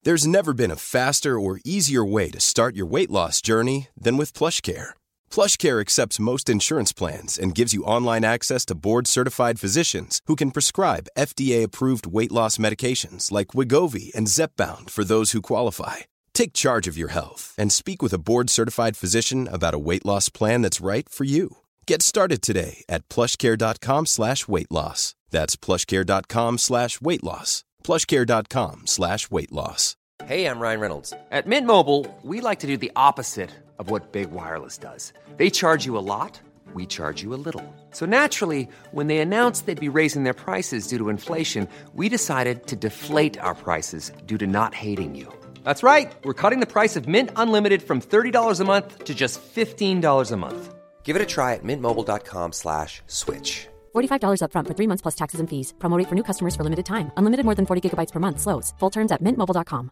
There's never been a faster or easier way to start your weight loss journey than with PlushCare. PlushCare accepts most insurance plans and gives you online access to board-certified physicians who can prescribe FDA-approved weight loss medications like Wegovy and Zepbound for those who qualify. Take charge of your health and speak with a board-certified physician about a weight loss plan that's right for you. Get started today at plushcare.com/weightloss. That's plushcare.com/weightloss. plushcare.com/weightloss. Hey, I'm Ryan Reynolds. At Mint Mobile, we like to do the opposite of what Big Wireless does. They charge you a lot, we charge you a little. So naturally, when they announced they'd be raising their prices due to inflation, we decided to deflate our prices due to not hating you. That's right. We're cutting the price of Mint Unlimited from $30 a month to just $15 a month. Give it a try at mintmobile.com/switch. $45 up front for 3 months plus taxes and fees. Promo rate for new customers for limited time. Unlimited more than 40 gigabytes per month. Slows full terms at mintmobile.com.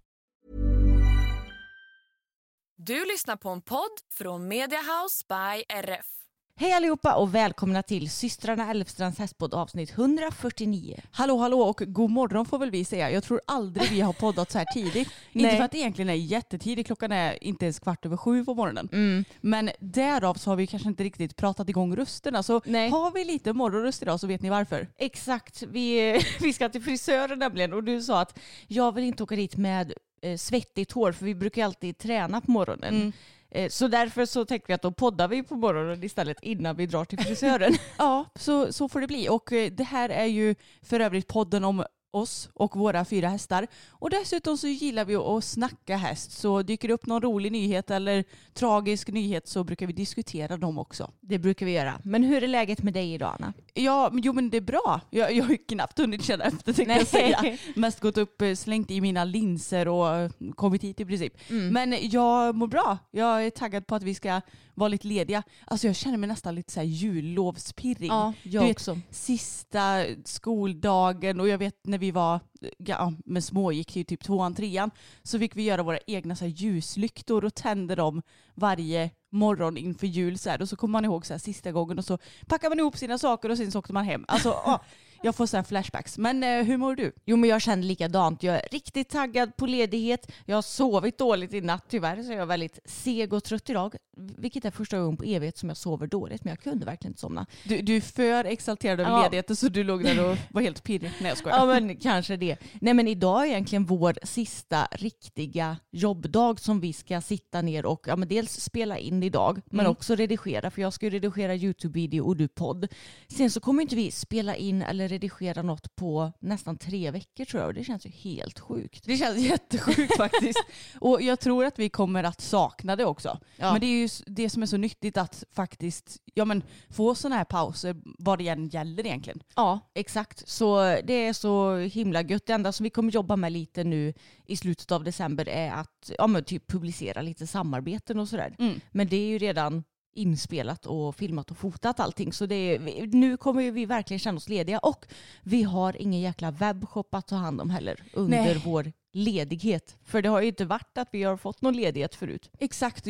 Du lyssnar på en podd från Media House by RF. Hej allihopa och välkomna till Systrarna Elfstrands hästpodd avsnitt 149. Hallå och god morgon får väl vi säga. Jag tror aldrig vi har poddat så här tidigt. Inte för att det egentligen är jättetidigt. Klockan är inte ens 6:15 på morgonen. Men därav så har vi kanske inte riktigt pratat igång rösterna. Så har vi lite morgonröst idag så vet ni varför. Exakt, vi ska till frisören nämligen. Och du sa att jag vill inte åka dit med svettigt hår. För vi brukar alltid träna på morgonen. Så därför så tänker vi att då poddar vi på morgonen istället innan vi drar till frisören. Ja, så får det bli. Och det här är ju för övrigt podden om oss och våra 4 hästar. Och dessutom så gillar vi att snacka häst. Så dyker det upp någon rolig nyhet eller tragisk nyhet så brukar vi diskutera dem också. Det brukar vi göra. Men hur är läget med dig idag, Anna? Ja, men det är bra. Jag har ju knappt hunnit känna efter, tänkte jag säga. Mest gått upp, slängt i mina linser och kommit hit i princip. Men jag mår bra. Jag är taggad på att vi ska vara lite lediga. Alltså jag känner mig nästan lite så här jullovspirrig. Ja, jag också. Sista skoldagen och jag vet när vi var med små gick ju typ 2:an, 3:an så fick vi göra våra egna så här ljuslyktor och tände dem varje morgon inför jul så här. Och så kommer man ihåg så här sista gången och så packar man ihop sina saker och sen så åkte man hem. Alltså jag får så här flashbacks. Men hur mår du? Jo, men jag känner likadant. Jag är riktigt taggad på ledighet. Jag har sovit dåligt i natt tyvärr så jag är väldigt seg och trött idag. Vilket är första gången på evighet som jag sover dåligt. Men jag kunde verkligen inte somna. Du är för exalterad över ledigheten så du låg där och var helt pirrig. Nej, jag skojar. Ja, men kanske det. Nej, men idag är egentligen vår sista riktiga jobbdag som vi ska sitta ner och dels spela in idag. Men också redigera. För jag ska ju redigera YouTube-video och du podd. Sen så kommer inte vi spela in eller redigera något på nästan 3 veckor tror jag. Och det känns ju helt sjukt. Det känns jättesjukt faktiskt. Och jag tror att vi kommer att sakna det också. Ja. Men det är ju det som är så nyttigt att faktiskt få såna här pauser vad det gäller egentligen. Ja, exakt. Så det är så himla gött. Det enda som vi kommer jobba med lite nu i slutet av december är att typ publicera lite samarbeten och sådär. Men det är ju redan inspelat och filmat och fotat allting. Så nu kommer vi verkligen känna oss lediga och vi har ingen jäkla webbshop att ta hand om heller under vår ledighet. För det har ju inte varit att vi har fått någon ledighet förut. Exakt.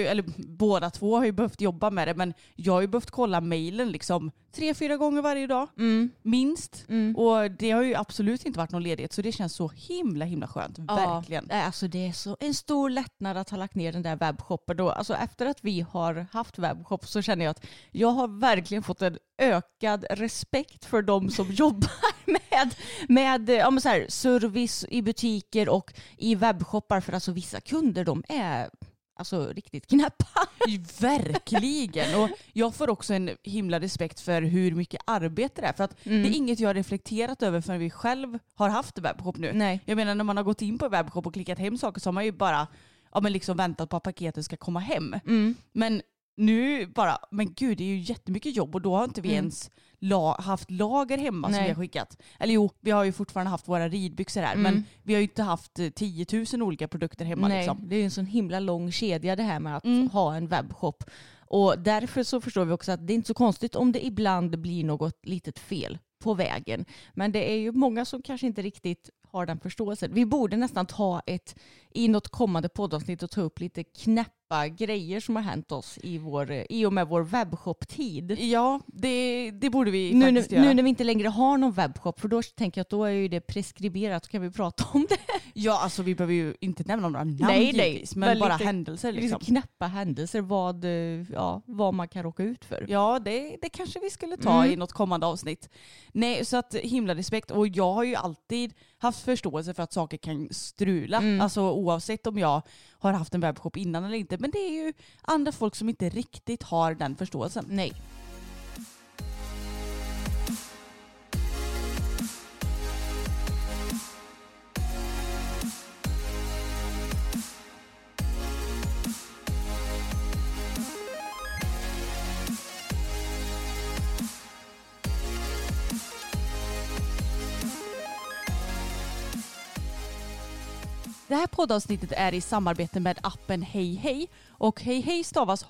Båda två har ju behövt jobba med det men jag har ju behövt kolla mejlen liksom 3-4 gånger varje dag. Minst. Och det har ju absolut inte varit någon ledighet så det känns så himla skönt. Verkligen. Alltså det är så en stor lättnad att ha lagt ner den där webbshoppen då. Alltså efter att vi har haft webbshop så känner jag att jag har verkligen fått en ökad respekt för de som jobbar med så här, service i butiker och i webbshoppar för alltså vissa kunder de är riktigt knäppa. Verkligen. Och jag får också en himla respekt för hur mycket arbete det är. För att det är inget jag har reflekterat över förrän vi själv har haft webbshop nu. Nej. Jag menar när man har gått in på webbshop och klickat hem saker så har man ju bara väntat på att paketet ska komma hem. Men nu men gud det är ju jättemycket jobb och då har inte vi ens haft lager hemma som vi har skickat. Eller jo, vi har ju fortfarande haft våra ridbyxor här men vi har ju inte haft 10 000 olika produkter hemma. Nej, liksom. det är ju en sån himla lång kedja det här med att ha en webbshop. Och därför så förstår vi också att det är inte så konstigt om det ibland blir något litet fel på vägen. Men det är ju många som kanske inte riktigt har den förståelsen. Vi borde nästan ta ett i något kommande poddavsnitt att ta upp lite knäppa grejer som har hänt oss i och med vår webbshop-tid. Ja, det borde vi faktiskt göra. Nu när vi inte längre har någon webbshop, för då tänker jag att då är ju det preskriberat, så kan vi prata om det. Ja, alltså vi behöver ju inte nämna några namn givetvis, men bara lite, händelser. Liksom. Lite knäppa händelser, vad man kan råka ut för. Ja, det kanske vi skulle ta i något kommande avsnitt. Nej, så att himla respekt. Och jag har ju alltid haft förståelse för att saker kan strula. Alltså oavsett om jag har haft en webbshop innan eller inte. Men det är ju andra folk som inte riktigt har den förståelsen. Nej. Det här poddavsnittet är i samarbete med appen Hej Hej. Och Hej Hej stavas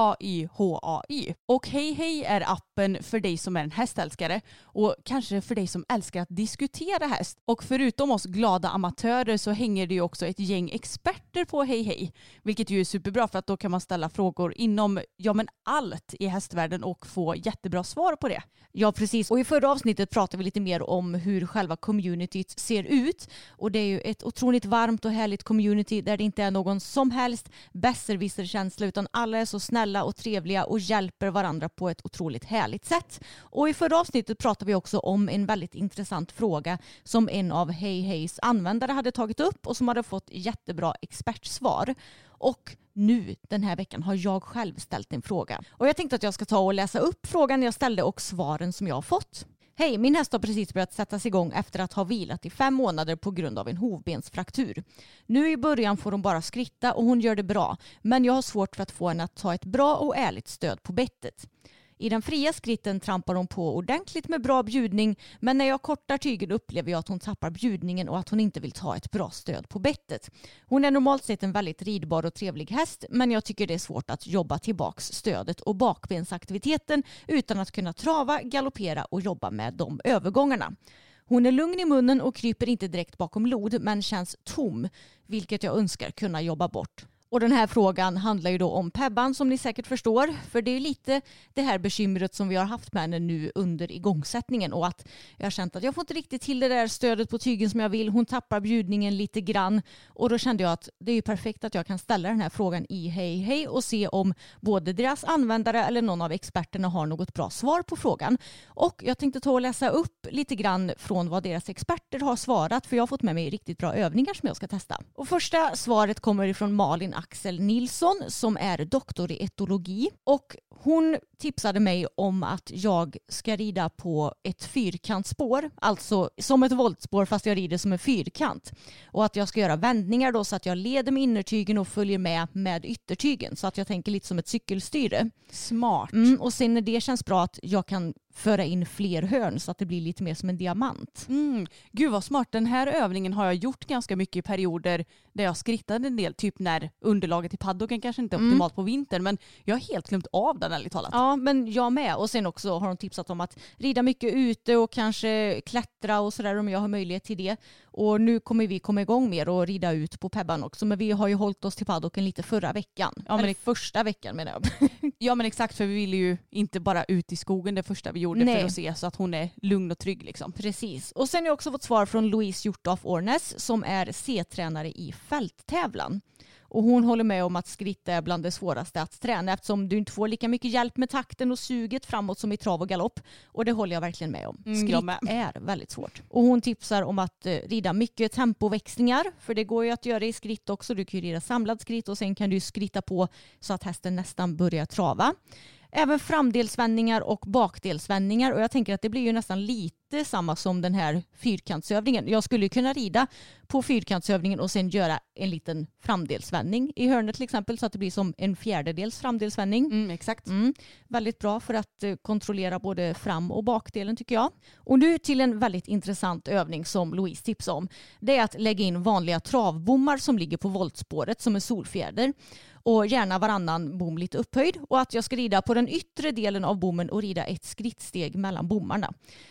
H-A-Y-H-A-Y. Och Hej Hej är appen för dig som är en hästälskare och kanske för dig som älskar att diskutera häst. Och förutom oss glada amatörer så hänger det ju också ett gäng experter på Hej Hej. Vilket ju är superbra, för att då kan man ställa frågor inom allt i hästvärlden och få jättebra svar på det. Ja, precis. Och i förra avsnittet pratade vi lite mer om hur själva communityt ser ut. Och det är ju ett otroligt varmt och härligt community där det inte är någon som helst besserwisser-känsla, utan alla är så snälla och trevliga och hjälper varandra på ett otroligt härligt sätt. Och i förra avsnittet pratade vi också om en väldigt intressant fråga som en av Hej Hejs användare hade tagit upp och som hade fått jättebra expertsvar. Och nu den här veckan har jag själv ställt en fråga. Och jag tänkte att jag ska ta och läsa upp frågan jag ställde och svaren som jag har fått. Hej, min häst har precis börjat sättas igång efter att ha vilat i 5 månader på grund av en hovbensfraktur. Nu i början får hon bara skritta och hon gör det bra. Men jag har svårt för att få henne att ta ett bra och ärligt stöd på bettet. I den fria skritten trampar hon på ordentligt med bra bjudning, men när jag kortar tygen upplever jag att hon tappar bjudningen och att hon inte vill ta ett bra stöd på bettet. Hon är normalt sett en väldigt ridbar och trevlig häst, men jag tycker det är svårt att jobba tillbaks stödet och bakbensaktiviteten utan att kunna trava, galoppera och jobba med de övergångarna. Hon är lugn i munnen och kryper inte direkt bakom lod, men känns tom, vilket jag önskar kunna jobba bort. Och den här frågan handlar ju då om Pebban, som ni säkert förstår. För det är lite det här bekymret som vi har haft med henne nu under igångsättningen. Och att jag har känt att jag får inte riktigt till det där stödet på tygen som jag vill. Hon tappar bjudningen lite grann. Och då kände jag att det är ju perfekt att jag kan ställa den här frågan i Hej Hej och se om både deras användare eller någon av experterna har något bra svar på frågan. Och jag tänkte ta och läsa upp lite grann från vad deras experter har svarat. För jag har fått med mig riktigt bra övningar som jag ska testa. Och första svaret kommer ifrån Malin Axel Nilsson som är doktor i etologi, och hon tipsade mig om att jag ska rida på ett fyrkantspår, alltså som ett voltspår fast jag rider som en fyrkant, och att jag ska göra vändningar då så att jag leder med innertygen och följer med yttertygen, så att jag tänker lite som ett cykelstyre. Smart. Och sen när det känns bra att jag kan föra in fler hörn så att det blir lite mer som en diamant. Gud vad smart. Den här övningen har jag gjort ganska mycket i perioder där jag skrittade en del, typ när underlaget i paddocken kanske inte är optimalt på vintern, men jag har helt glömt av den ärligt talat. Ja, men jag med. Och sen också har de tipsat om att rida mycket ute och kanske klättra och sådär om jag har möjlighet till det. Och nu kommer vi komma igång mer och rida ut på Pebban också, men vi har ju hållit oss till paddocken lite förra veckan. Ja, men första veckan menar jag. Ja men exakt, för vi ville ju inte bara ut i skogen det första vi gjorde. Nej. För att se så att hon är lugn och trygg liksom. Precis. Och sen har jag också fått svar från Louise Hjorthoff Ornes som är C-tränare i fälttävlan. Och hon håller med om att skritt är bland det svåraste att träna eftersom du inte får lika mycket hjälp med takten och suget framåt som i trav och galopp. Och det håller jag verkligen med om. Skritt är väldigt svårt. Och hon tipsar om att rida mycket tempoväxlingar, för det går ju att göra i skritt också. Du kan ju rida samlad skritt och sen kan du skritta på så att hästen nästan börjar trava. Även framdelsvändningar och bakdelsvändningar, och jag tänker att det blir ju nästan lite samma som den här fyrkantsövningen. Jag skulle kunna rida på fyrkantsövningen och sen göra en liten framdelsvändning i hörnet till exempel, så att det blir som en fjärdedels framdelsvändning. Exakt. Väldigt bra för att kontrollera både fram- och bakdelen tycker jag. Och nu till en väldigt intressant övning som Louise tipsade om. Det är att lägga in vanliga travbommar som ligger på voltspåret som en solfjäder. Och gärna varannan bom lite upphöjd, och att jag ska rida på den yttre delen av bommen och rida ett skrittsteg mellan bommarna.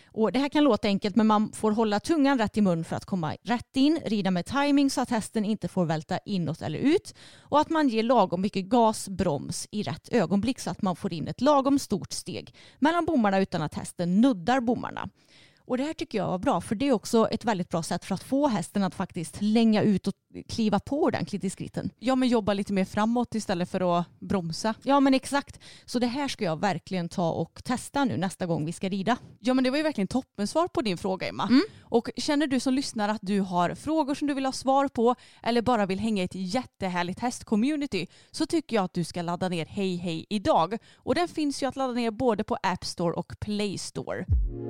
Och det här kan låta enkelt, men man får hålla tungan rätt i mun för att komma rätt in, rida med timing så att hästen inte får välta inåt eller ut och att man ger lagom mycket gasbroms i rätt ögonblick så att man får in ett lagom stort steg mellan bommarna utan att hästen nuddar bommarna. Och det här tycker jag var bra, för det är också ett väldigt bra sätt för att få hästen att faktiskt länga ut och kliva på ordentligt i skritten. Ja, men jobba lite mer framåt istället för att bromsa. Ja, men exakt. Så det här ska jag verkligen ta och testa nu nästa gång vi ska rida. Ja, men det var ju verkligen toppensvar på din fråga, Emma. Och känner du som lyssnar att du har frågor som du vill ha svar på eller bara vill hänga i ett jättehärligt hästcommunity, så tycker jag att du ska ladda ner Hej Hej idag. Och den finns ju att ladda ner både på App Store och Play Store.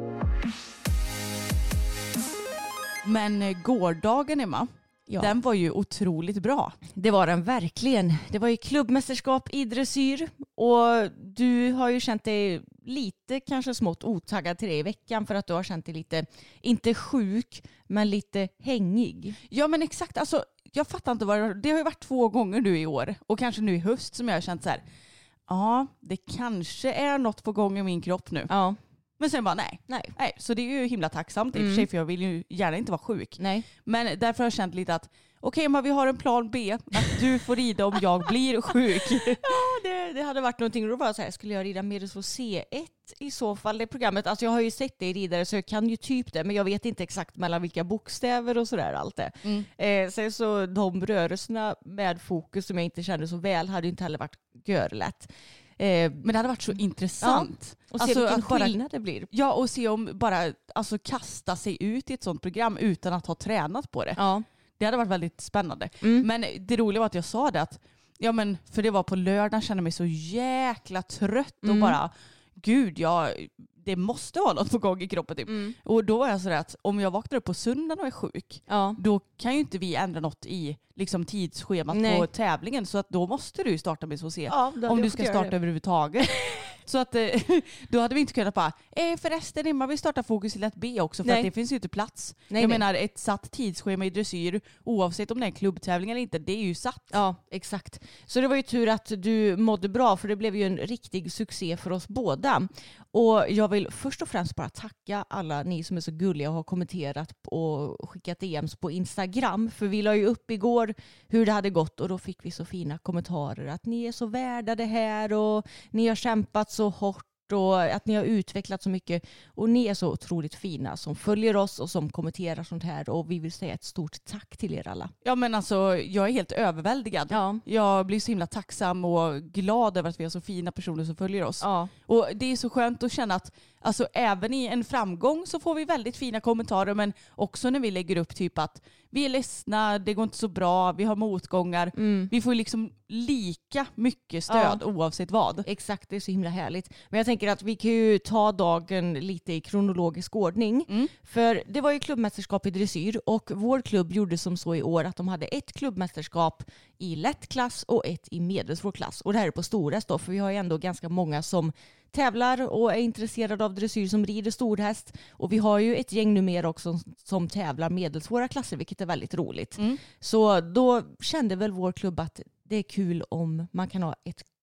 Men gårdagen, Emma, den var ju otroligt bra. Det var den verkligen. Det var ju klubbmästerskap i dressyr och du har ju känt dig lite kanske smått otaggad till det i veckan för att du har känt dig lite, inte sjuk, men lite hängig. Ja, men exakt. Alltså, jag fattar inte vad det har ju varit 2 gånger nu i år och kanske nu i höst som jag har känt så här. Ja, det kanske är något på gång i min kropp nu. Ja. Men sen bara nej. Så det är ju himla tacksamt i och för sig, för jag vill ju gärna inte vara sjuk. Nej. Men därför har jag känt lite att okej, men vi har en plan B. Att du får rida om jag blir sjuk. Ja, det hade varit någonting. Då var så här, skulle jag rida Medelsvår C1 i så fall det programmet? Alltså jag har ju sett det i ridare så jag kan ju typ det, men jag vet inte exakt mellan vilka bokstäver och sådär allt det. Sen så de rörelserna med fokus som jag inte kände så väl hade ju inte heller varit görlätt. Men det hade varit så intressant. Ja, och se vilken skillnad det blir. Ja, och se om bara kasta sig ut i ett sånt program utan att ha tränat på det. Ja. Det hade varit väldigt spännande. Men det roliga var att jag sa det att, ja men för det var på lördagen, kände mig så jäkla trött och bara, gud, det måste ha något på gång i kroppen typ. Och då var jag sådär att om jag vaknar upp på söndagen och är sjuk, då kan ju inte vi ändra något i liksom tidsschemat på tävlingen, så att då måste du starta med så se om du ska starta överhuvudtaget. Så att då hade vi inte kunnat bara, förresten Emma, vi startar fokus i lätt B också för att det finns ju inte plats. Jag menar, ett satt tidsschema i dressyr, oavsett om det är en klubbtävling eller inte, det är ju satt. Ja, exakt. Så det var ju tur att du mådde bra, för det blev ju en riktig succé för oss båda. Och jag vill först och främst bara tacka alla ni som är så gulliga och har kommenterat och skickat DMs på Instagram. För vi la ju upp igår hur det hade gått och då fick vi så fina kommentarer att ni är så värda det här och ni har kämpat så hårt och att ni har utvecklat så mycket och ni är så otroligt fina som följer oss och som kommenterar sånt här, och vi vill säga ett stort tack till er alla. Ja, men alltså jag är helt överväldigad. Ja. Jag blir så himla tacksam och glad över att vi har så fina personer som följer oss. Ja. Och det är så skönt att känna att alltså, även i en framgång så får vi väldigt fina kommentarer, men också när vi lägger upp typ att vi är ledsna, det går inte så bra, vi har motgångar. Vi får liksom lika mycket stöd oavsett vad. Exakt, det är så himla härligt. Men jag tänker att vi kan ju ta dagen lite i kronologisk ordning. För det var ju klubbmästerskap i dressyr och vår klubb gjorde som så i år att de hade ett klubbmästerskap i lätt klass och ett i medelsvår klass. Och det här är på storhäst då, för vi har ju ändå ganska många som tävlar och är intresserade av dressyr som rider storhäst. Och vi har ju ett gäng numera också som tävlar medelsvåra klasser, vilket är väldigt roligt. Så då kände väl vår klubb att det är kul om man kan ha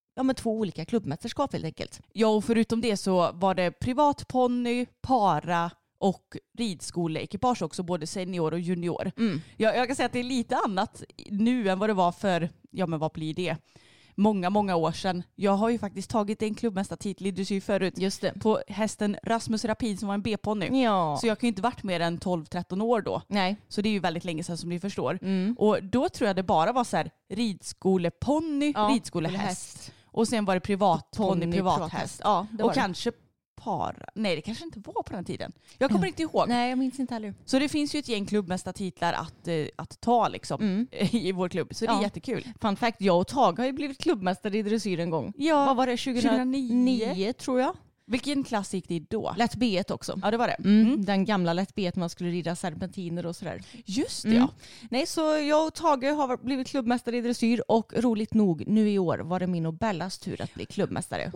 2 olika klubbmästerskap helt enkelt. Ja, och förutom det så var det privatponny, para och ridskoleekipage också, både senior och junior. Jag kan säga att det är lite annat nu än vad det var för, men vad blir det? Många år sedan. Jag har ju faktiskt tagit en klubbmästartitel i dressyr förut. Just det. På hästen Rasmus Rapid som var en B-ponny. Ja. Så jag kan ju inte varit mer än 12-13 år då. Nej. Så det är ju väldigt länge sedan som ni förstår. Och då tror jag det bara var så här ridskoleponny, ridskolehäst. Och sen var det privatponny, privathäst. Ja, och kanske para. Nej, det kanske inte var på den tiden. Jag kommer inte ihåg. Nej, jag minns inte heller. Så det finns ju ett gäng klubbmästartitlar att ta liksom i vår klubb. Så det är jättekul. Fun fact, jag och Tage har ju blivit klubbmästare i dressyr en gång. Ja. Vad var det? 2009 tror jag. Vilken klass gick det då? Lätt B1 också. Ja, det var det. Den gamla lätt B1 man skulle rida serpentiner och sådär. Just det, ja. Nej, så jag och Tage har blivit klubbmästare i dressyr och roligt nog nu i år var det min och Bellas tur att bli klubbmästare.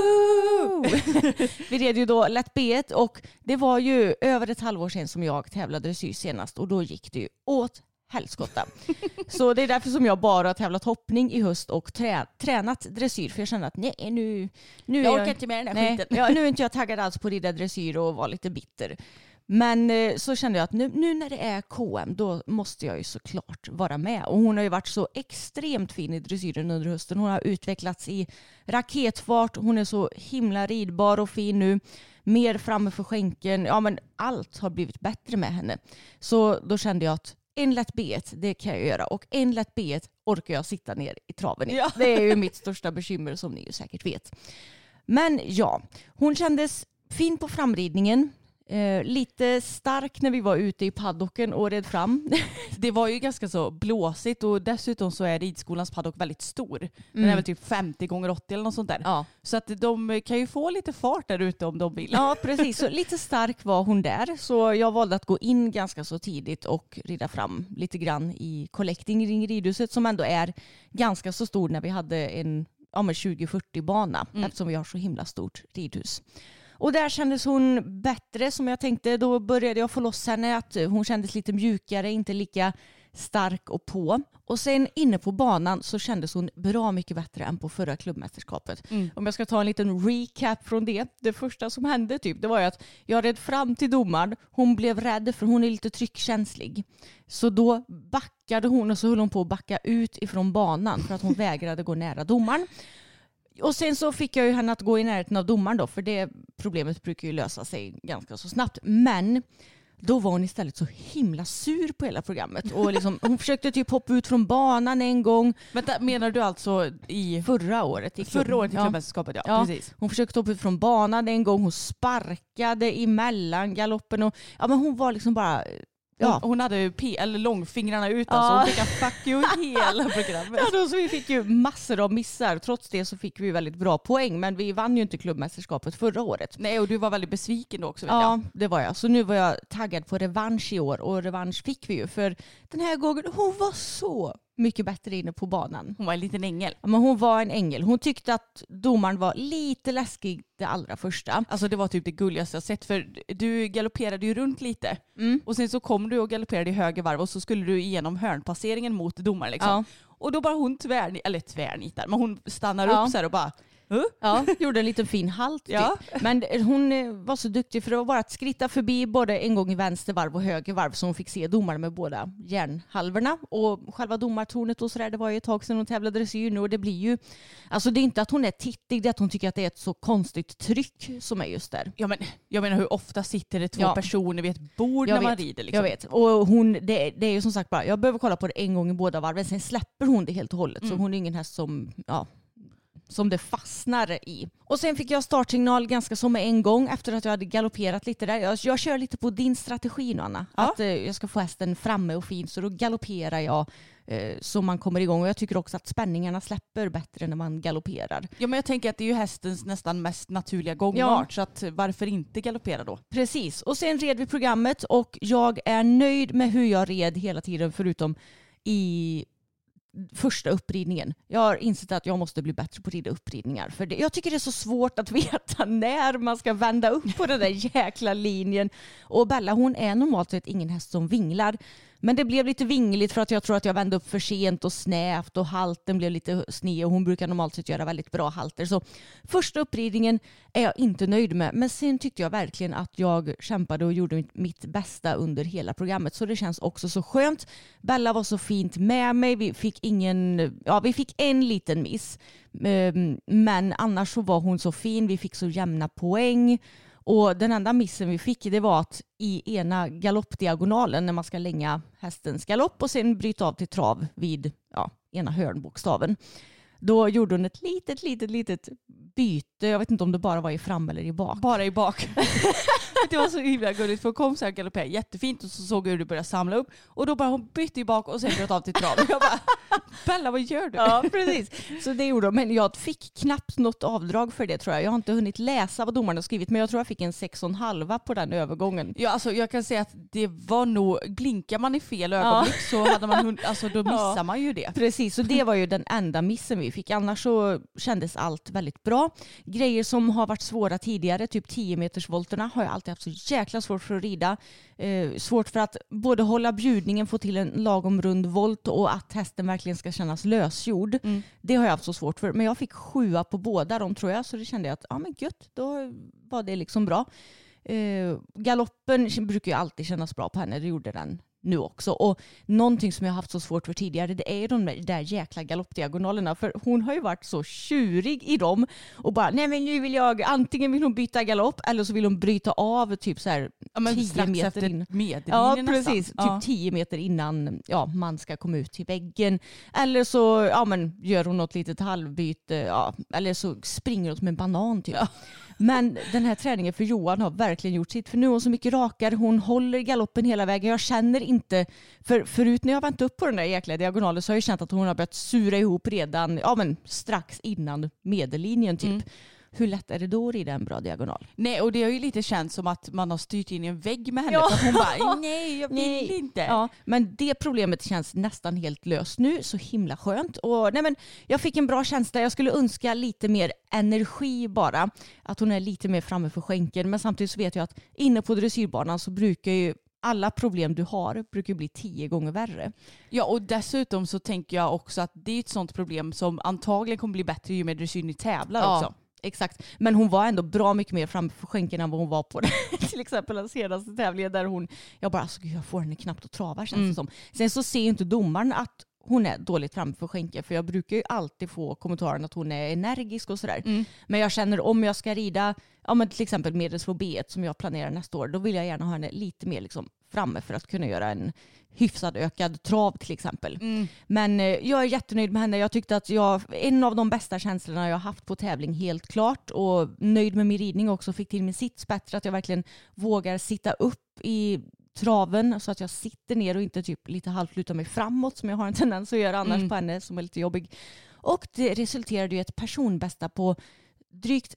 Vi red ju då lätt B1 och det var ju över ett halvår sedan som jag tävlade dressyr senast och då gick det ju åt helskotta. Så det är därför som jag bara har tävlat hoppning i höst och tränat dressyr. För jag känner att nej, nu jag orkar inte med den här skiten. Ja, nu är inte jag taggad alls på rida dressyr och var lite bitter. Men så kände jag att nu när det är KM då måste jag ju såklart vara med. Och hon har ju varit så extremt fin i dressyren under hösten. Hon har utvecklats i raketfart. Hon är så himla ridbar och fin nu. Mer framme för skänken. Ja, men allt har blivit bättre med henne. Så då kände jag att en lätt B1, det kan jag göra. Och en lätt B1 orkar jag sitta ner i traven i. Ja. Det är ju mitt största bekymmer som ni ju säkert vet. Men ja, hon kändes fin på framridningen. Lite stark när vi var ute i paddocken och red fram. Det var ju ganska så blåsigt och dessutom så är ridskolans paddock väldigt stor. Den är väl typ 50x80 eller något sånt där. Ja. Så att de kan ju få lite fart där ute om de vill. Ja, precis. Så lite stark var hon där. Så jag valde att gå in ganska så tidigt och rida fram lite grann i collecting i ridhuset som ändå är ganska så stor när vi hade en 20-40 bana eftersom vi har så himla stort ridhus. Och där kändes hon bättre som jag tänkte. Då började jag få loss henne att hon kändes lite mjukare, inte lika stark och på. Och sen inne på banan så kändes hon bra mycket bättre än på förra klubbmästerskapet. Om jag ska ta en liten recap från det. Det första som hände det var ju att jag red fram till domaren. Hon blev rädd för hon är lite tryckkänslig. Så då backade hon och så höll hon på att backa ut ifrån banan för att hon vägrade gå nära domaren. Och sen så fick jag ju henne att gå i närheten av domaren då, för det problemet brukar ju lösa sig ganska så snabbt. Men då var hon istället så himla sur på hela programmet. Och liksom, hon försökte typ hoppa ut från banan en gång. Vänta, menar du alltså i förra året i klubbmästerskapet? Ja, precis. Hon försökte hoppa ut från banan en gång. Hon sparkade emellan galoppen. Och, ja, men hon var liksom bara... Ja. Hon hade ju långfingrarna ut alltså. Hon fick fuck you hela programmet. Ja, så vi fick ju massor av missar. Trots det så fick vi väldigt bra poäng. Men vi vann ju inte klubbmästerskapet förra året. Nej, och du var väldigt besviken då också. Ja, det var jag. Så nu var jag taggad på revansch i år. Och revansch fick vi ju. För den här gången, hon var så mycket bättre inne på banan. Hon var en liten ängel. Ja, men hon var en ängel. Hon tyckte att domaren var lite läskig det allra första. Alltså det var typ det gulligaste jag sett. För du galopperade ju runt lite. Och sen så kom du och galopperade i höger varv. Och så skulle du igenom hörnpasseringen mot domaren liksom. Ja. Och då bara hon tvärnitar. Men hon stannar upp så här och bara... Ja, gjorde en liten fin halt. Ja. Men hon var så duktig för det var bara att skritta förbi både en gång i vänster varv och höger varv så hon fick se domaren med båda järnhalvorna. Och själva domartornet och sådär, det var ju ett tag sedan hon tävlade dressyr nu och det blir ju, alltså det är inte att hon är tittig, det är att hon tycker att det är ett så konstigt tryck som är just där. Ja, men jag menar hur ofta sitter det två personer vid ett bord när man rider liksom. Jag vet, och hon, det är ju som sagt bara, jag behöver kolla på det en gång i båda varven, sen släpper hon det helt och hållet. Så hon är ingen häst som det fastnar i. Och sen fick jag startsignal ganska som en gång efter att jag hade galopperat lite där. Jag kör lite på din strategi nu, Anna. Ja. Att jag ska få hästen framme och fin. Så då galopperar jag så man kommer igång. Och jag tycker också att spänningarna släpper bättre när man galopperar. Ja, men jag tänker att det är ju hästens nästan mest naturliga gångart. Så att varför inte galoppera då? Precis. Och sen red vi programmet och jag är nöjd med hur jag red hela tiden förutom i första uppridningen. Jag har insett att jag måste bli bättre på att rida uppridningar. För jag tycker det är så svårt att veta när man ska vända upp på den där jäkla linjen. Och Bella, hon är normalt sett ingen häst som vinglar. Men det blev lite vingligt för att jag tror att jag vände upp för sent och snävt och halten blev lite sned och hon brukar normalt sett göra väldigt bra halter. Så första uppridningen är jag inte nöjd med. Men sen tyckte jag verkligen att jag kämpade och gjorde mitt bästa under hela programmet. Så det känns också så skönt. Bella var så fint med mig. Vi fick en liten miss. Men annars så var hon så fin. Vi fick så jämna poäng. Och den enda missen vi fick det var att i ena galoppdiagonalen när man ska länga hästens galopp och sen bryta av till trav vid ena hörnbokstaven. Då gjorde hon ett litet byte. Jag vet inte om det bara var i fram eller i bak. Bara i bak. Det var så himla gulligt för hon kom så här galopperade jättefint och så såg jag hur du började samla upp och då bara hon bytte i bak och sen bröt av till trav. Jag bara, Bella, vad gör du? Ja, precis. Så det gjorde de. Men jag fick knappt något avdrag för det, tror jag. Jag har inte hunnit läsa vad domarna har skrivit, men jag tror jag fick en 6,5 på den övergången. Ja, alltså jag kan säga att det var nog, blinkar man i fel ögonblick så hade man, alltså då missar man ju det. Precis, så det var ju den enda missen vi fick. Annars så kändes allt väldigt bra. Grejer som har varit svåra tidigare, typ 10-metersvolterna, har jag alltid haft så jäkla svårt för att rida. Svårt för att både hålla bjudningen, få till en lagom rund volt och att hästen verkligen ska kännas lösgjord. Det har jag haft så svårt för. Men jag fick 7 på båda de, tror jag, så det kände jag att men gött, då var det liksom bra. Galoppen brukar ju alltid kännas bra på henne, det gjorde den nu också. Och någonting som jag har haft så svårt för tidigare, det är de där jäkla galoppdiagonalerna. För hon har ju varit så tjurig i dem och bara, nej men nu vill jag, antingen vill hon byta galopp eller så vill hon bryta av typ så här 10 meter in. Ja, precis. Typ 10 meter innan man ska komma ut till väggen. Eller så gör hon något litet halvbyte. Eller så springer hon som en banan typ. Ja. Men den här träningen för Johan har verkligen gjort sitt. För nu är hon så mycket rakare. Hon håller galoppen hela vägen. Jag känner inte... Förut när jag vänt upp på den där jäkla diagonalen så har jag känt att hon har börjat sura ihop redan strax innan medellinjen typ. Hur lätt är det då att rida en bra diagonal? Nej, och det har ju lite känts som att man har styrt in i en vägg med henne. För att hon bara, nej jag vill inte. Ja, men det problemet känns nästan helt löst nu. Så himla skönt. Och, jag fick en bra känsla. Jag skulle önska lite mer energi bara. Att hon är lite mer framme för skänken. Men samtidigt så vet jag att inne på dressyrbanan så brukar ju alla problem du har brukar bli 10 gånger värre. Ja, och dessutom så tänker jag också att det är ett sånt problem som antagligen kommer bli bättre ju mer dressyr ni tävlar också. Exakt, men hon var ändå bra mycket mer framför skänken än vad hon var på till exempel den senaste tävlingen där jag bara, jag får henne knappt att trava känns det som. Sen så ser ju inte domaren att hon är dåligt framför skänken, för jag brukar ju alltid få kommentaren att hon är energisk och sådär. Men jag känner om jag ska rida till exempel medelsvår B1 som jag planerar nästa år, då vill jag gärna ha henne lite mer liksom framme för att kunna göra en hyfsad ökad trav till exempel. Men jag är jättenöjd med henne. Jag tyckte att en av de bästa känslorna jag har haft på tävling helt klart, och nöjd med min ridning också, fick till min sits bättre, att jag verkligen vågar sitta upp i traven så att jag sitter ner och inte typ lite halvt mig framåt som jag har en tendens att göra annars på henne som är lite jobbig. Och det resulterade i ett personbästa på drygt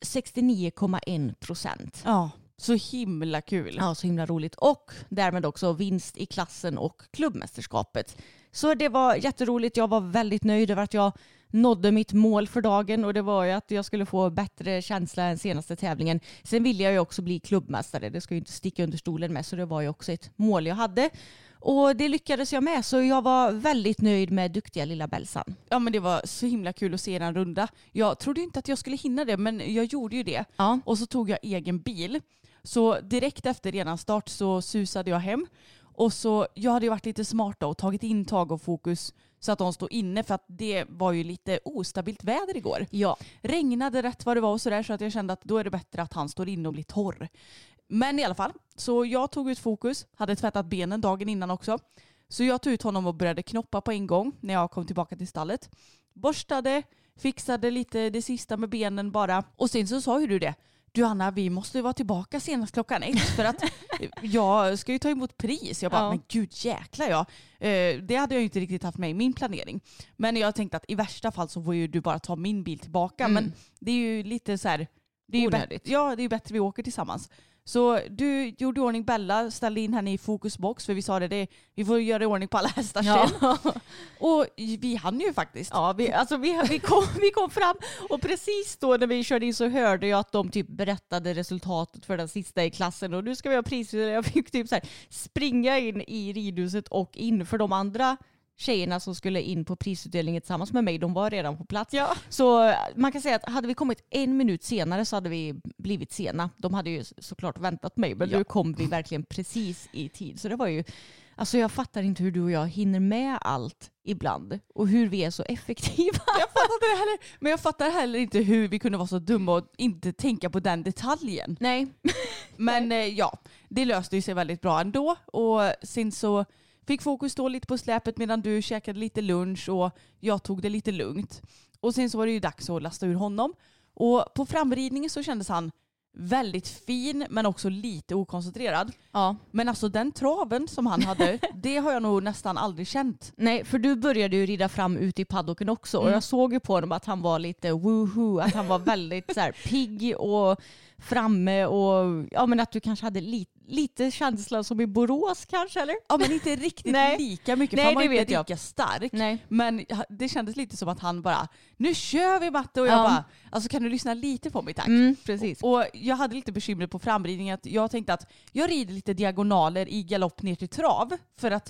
69,1%. Ja. Så himla kul. Ja, så himla roligt. Och därmed också vinst i klassen och klubbmästerskapet. Så det var jätteroligt. Jag var väldigt nöjd över att jag nådde mitt mål för dagen, och det var ju att jag skulle få bättre känsla än senaste tävlingen. Sen ville jag ju också bli klubbmästare. Det ska ju inte sticka under stolen med, så det var ju också ett mål jag hade. Och det lyckades jag med, så jag var väldigt nöjd med duktiga lilla Belsan. Ja, men det var så himla kul att se den runda. Jag trodde inte att jag skulle hinna det, men jag gjorde ju det. Ja. Och så tog jag egen bil. Så direkt efter redan start så susade jag hem. Och så jag hade ju varit lite smart då och tagit in Tag och Fokus så att de stod inne, för att det var ju lite ostabilt väder igår. Ja. Regnade rätt vad det var och sådär, så att jag kände att då är det bättre att han står inne och blir torr. Men i alla fall, så jag tog ut Fokus, hade tvättat benen dagen innan också. Så jag tog ut honom och började knoppa på en gång när jag kom tillbaka till stallet. Borstade, fixade lite det sista med benen bara. Och sen så sa ju du det. Du Anna, vi måste vara tillbaka senast klockan 1 för att jag ska ju ta emot pris. Jag bara, men gud jäklar ja. Det hade jag ju inte riktigt haft med i min planering. Men jag tänkte att i värsta fall så får ju du bara ta min bil tillbaka. Men det är ju lite så här, det är ju onödigt. Det är ju bättre vi åker tillsammans. Så du gjorde i ordning Bella, ställde in henne i fokusbox, för vi sa det vi får göra i ordning på alla hästar sen. Och vi hann ju faktiskt. Ja, vi kom fram, och precis då när vi körde in så hörde jag att de typ berättade resultatet för den sista i klassen, och nu ska vi ha priser. Jag fick typ så här springa in i ridhuset och in, för de andra tjejerna som skulle in på prisutdelningen tillsammans med mig, de var redan på plats. Ja. Så man kan säga att hade vi kommit 1 minut senare så hade vi blivit sena. De hade ju såklart väntat mig, men nu kom vi verkligen precis i tid. Så det var ju, alltså jag fattar inte hur du och jag hinner med allt ibland, och hur vi är så effektiva. Jag fattar inte det heller, men jag fattar heller inte hur vi kunde vara så dumma och inte tänka på den detaljen. Nej. Men det löste ju sig väldigt bra ändå, och sen så fick Fokus stå lite på släpet medan du käkade lite lunch och jag tog det lite lugnt. Och sen så var det ju dags att lasta ur honom. Och på framridningen så kändes han väldigt fin men också lite okoncentrerad. Ja. Men alltså den traven som han hade, det har jag nog nästan aldrig känt. Nej, för du började ju rida fram ut i paddocken också och jag såg ju på honom att han var lite woohoo, att han var väldigt så här pigg och framme och ja, men att du kanske hade lite känsla som i Borås kanske, eller? Ja, men inte riktigt lika mycket. Nej, för han var det inte vet lika stark. Nej. Men det kändes lite som att han bara, nu kör vi matte, och jag bara, alltså kan du lyssna lite på mig tack? Precis. Och jag hade lite bekymmer på framridningen, att jag tänkte att jag rider lite diagonaler i galopp ner till trav, för att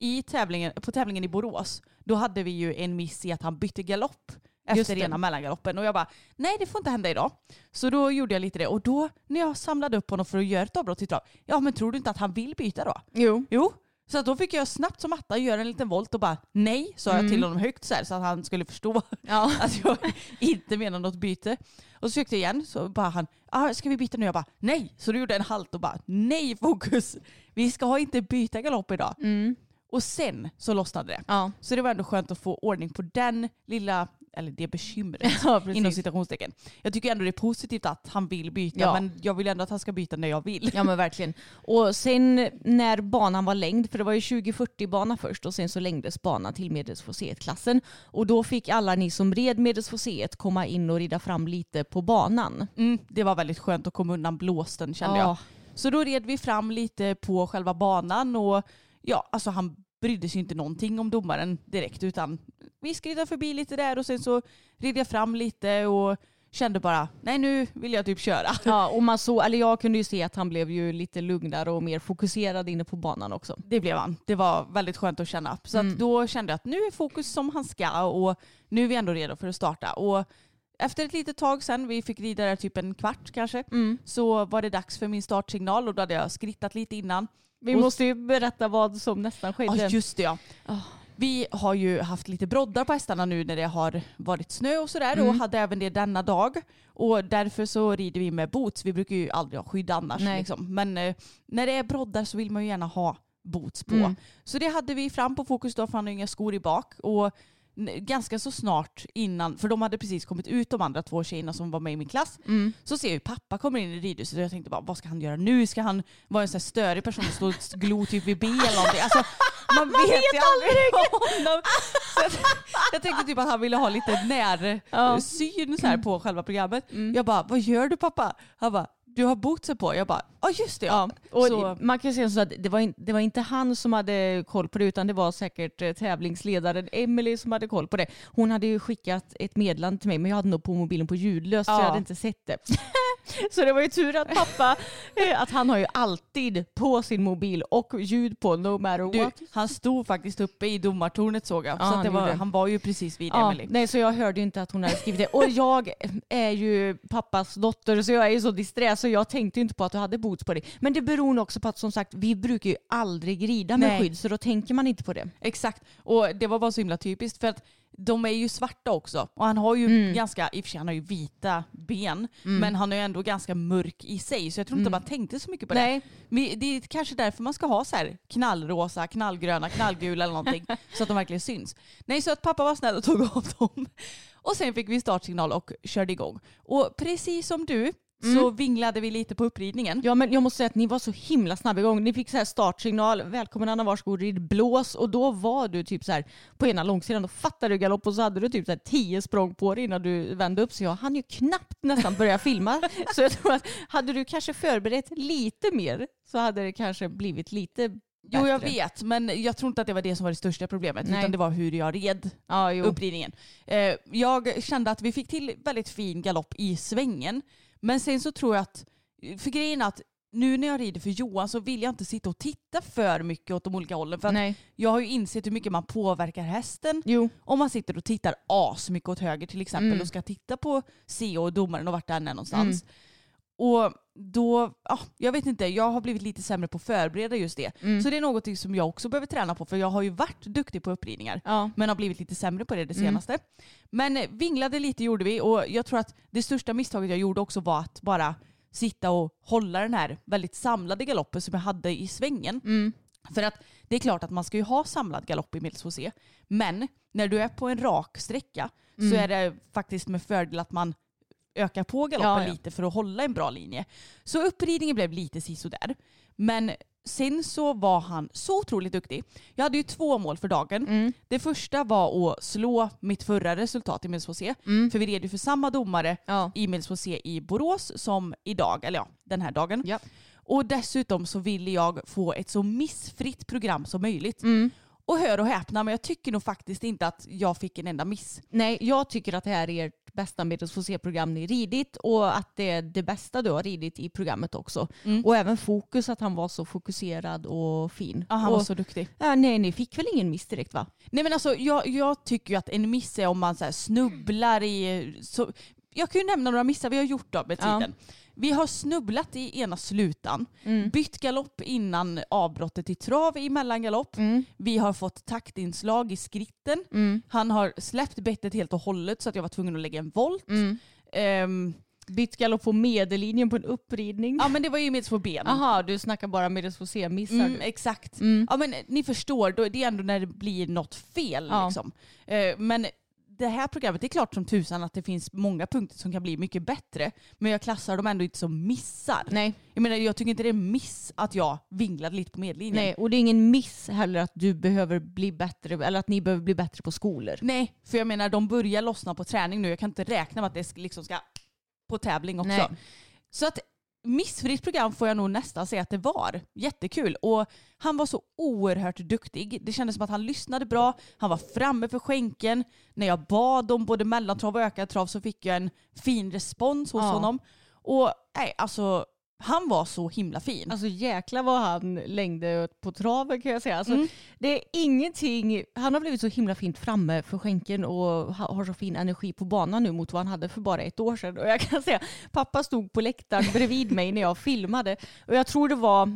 på tävlingen i Borås, då hade vi ju en miss i att han bytte galopp efter rena mellangaloppen. Och jag bara, nej det får inte hända idag. Så då gjorde jag lite det. Och då när jag samlade upp honom för att göra ett avbrott i trav, ja men tror du inte att han vill byta då? Jo. Så att då fick jag snabbt som matta göra en liten volt och bara nej, sa jag till honom högt så att han skulle förstå att jag inte menar något byte. Och så försökte jag igen, så bara han, ska vi byta nu? Jag bara, nej. Så då gjorde jag en halt och bara, nej fokus. Vi ska inte byta galopp idag. Och sen så lossnade det. Ja. Så det var ändå skönt att få ordning på den lilla, eller det bekymret inom citationstecken. Jag tycker ändå det är positivt att han vill byta, men jag vill ändå att han ska byta när jag vill. Ja men verkligen. Och sen när banan var längd, för det var ju 2040 bana först och sen så längdes banan till medelsfoséet-klassen. Och då fick alla ni som red medelsfoséet komma in och rida fram lite på banan. Det var väldigt skönt att komma undan blåsten kände jag. Så då red vi fram lite på själva banan och alltså han brydde sig inte någonting om domaren direkt, utan vi skridade förbi lite där och sen så red jag fram lite och kände bara, nej nu vill jag typ köra. Ja, och jag kunde ju se att han blev ju lite lugnare och mer fokuserad inne på banan också. Det blev han. Det var väldigt skönt att känna. Så att då kände jag att nu är fokus som han ska och nu är vi ändå redo för att starta. Och efter ett litet tag sen, vi fick rida där typ en kvart kanske, så var det dags för min startsignal och då hade jag skrittat lite innan. Vi måste ju berätta vad som nästan skedde. Ja, just det. Vi har ju haft lite broddar på hästarna nu när det har varit snö och sådär och hade även det denna dag. Och därför så rider vi med boots. Vi brukar ju aldrig ha skydd annars. Liksom. Men när det är broddar så vill man ju gärna ha boots på. Så det hade vi fram på fokus då, för han har inga skor i bak. Och ganska så snart innan, för de hade precis kommit ut, de andra 2 tjejerna som var med i min klass, så ser jag ju pappa kommer in i ridhuset och jag tänkte bara, vad ska han göra nu? Ska han vara en sån här störig person och stå och glo typ vid B eller någonting? Alltså, man vet ju aldrig honom. Så jag tänkte typ att han ville ha lite närsyn så här på själva programmet. Jag bara, vad gör du pappa? Han bara, du har bootsen på. Jag bara, just det. Ja. Och så man kan säga så att det var inte han som hade koll på det, utan det var säkert tävlingsledaren Emily som hade koll på det. Hon hade ju skickat ett meddelande till mig, men jag hade nog på mobilen på ljudlöst så jag hade inte sett det. Så det var ju tur att pappa, att han har ju alltid på sin mobil och ljud på no matter what. Han stod faktiskt uppe i domartornet såg jag. Så att han var ju precis vid Emily. Nej, så jag hörde ju inte att hon hade skrivit det. Och jag är ju pappas dotter så jag är ju så disträ så jag tänkte ju inte på att du hade boots på dig. Men det beror nog också på att som sagt vi brukar ju aldrig rida med skydd så då tänker man inte på det. Exakt. Och det var bara så himla typiskt för att de är ju svarta också. Och han har ju ganska, i och för sig han har ju vita ben, men han är ju ändå ganska mörk i sig. Så jag tror inte man tänkte så mycket på det. Det är kanske därför man ska ha så här knallrosa, knallgröna, knallgula eller någonting. Så att de verkligen syns. Nej, så att pappa var snäll och tog av dem. Och sen fick vi startsignal och körde igång. Och precis som du så vinglade vi lite på uppridningen. Ja, men jag måste säga att ni var så himla snabba igång. Ni fick så här startsignal, välkommen Anna, varsågod, rid blås. Och då var du typ så här på ena långsidan, då fattade du galopp och så hade du typ så här 10 språng på dig innan du vände upp. Så jag hann ju knappt nästan börja filma. Så jag tror att hade du kanske förberett lite mer så hade det kanske blivit lite bättre. Jo, jag vet, men jag tror inte att det var det som var det största problemet. Utan det var hur jag red uppridningen. Jag kände att vi fick till väldigt fin galopp i svängen. Men sen så tror jag att, för grejen är att nu när jag rider för Johan så vill jag inte sitta och titta för mycket åt de olika hållen. För att jag har ju insett hur mycket man påverkar hästen. Om man sitter och tittar asmycket åt höger till exempel och ska titta på CO och domaren och vart den är någonstans. Och då, jag vet inte, jag har blivit lite sämre på att förbereda just det. Så det är något som jag också behöver träna på, för jag har ju varit duktig på uppridningar men har blivit lite sämre på det senaste. Men vinglade lite gjorde vi, och jag tror att det största misstaget jag gjorde också var att bara sitta och hålla den här väldigt samlade galoppen som jag hade i svängen. För att det är klart att man ska ju ha samlad galopp i medelsfossé, men när du är på en rak sträcka så är det faktiskt med fördel att man öka på galoppen lite för att hålla en bra linje. Så uppridningen blev lite sisådär. Men sen så var han så otroligt duktig. Jag hade ju 2 mål för dagen. Det första var att slå mitt förra resultat i Mills HC. För vi red ju för samma domare i Mills HC i Borås som idag, eller den här dagen. Ja. Och dessutom så ville jag få ett så missfritt program som möjligt. Och hör och häpna, men jag tycker nog faktiskt inte att jag fick en enda miss. Nej, jag tycker att det här är ert bästa medelsfokusprogram ni ridit och att det är det bästa du har ridit i programmet också. Och även fokus, att han var så fokuserad och fin. Ja, han var så duktig. Nej, ni fick väl ingen miss direkt, va? Nej, men alltså jag tycker ju att en miss är om man så här snubblar i... Så, jag kan ju nämna några missar vi har gjort då med tiden. Ja. Vi har snubblat i ena slutan, bytt galopp innan avbrottet i trav i mellangalopp. Vi har fått taktinslag i skritten. Han har släppt bettet helt och hållet så att jag var tvungen att lägga en volt. Bytt galopp på medellinjen på en uppridning. Ja, men det var ju medels på ben. Aha, du snackar bara medels på C-missar. Exakt. Ja, men ni förstår, det är ändå när det blir något fel. Ja. Liksom. Men det här programmet, det är klart som tusan att det finns många punkter som kan bli mycket bättre. Men jag klassar dem ändå inte som missar. Nej. Jag tycker inte det är miss att jag vinglade lite på medlinjen. Nej, och det är ingen miss heller att du behöver bli bättre, eller att ni behöver bli bättre på skolor. Nej, för jag menar de börjar lossna på träning nu. Jag kan inte räkna med att det liksom ska på tävling också. Nej. Så att missfritt program får jag nog nästan säga att det var. Jättekul. Och han var så oerhört duktig. Det kändes som att han lyssnade bra. Han var framme för skänken. När jag bad om både mellantrav och ökad trav så fick jag en fin respons hos honom. Och han var så himla fin. Alltså jäkla vad han längde på traven, kan jag säga. Alltså, det är ingenting. Han har blivit så himla fint framme för skänken och har så fin energi på banan nu mot vad han hade för bara 1 år sedan. Och jag kan säga, pappa stod på läktaren bredvid mig när jag filmade. Och jag tror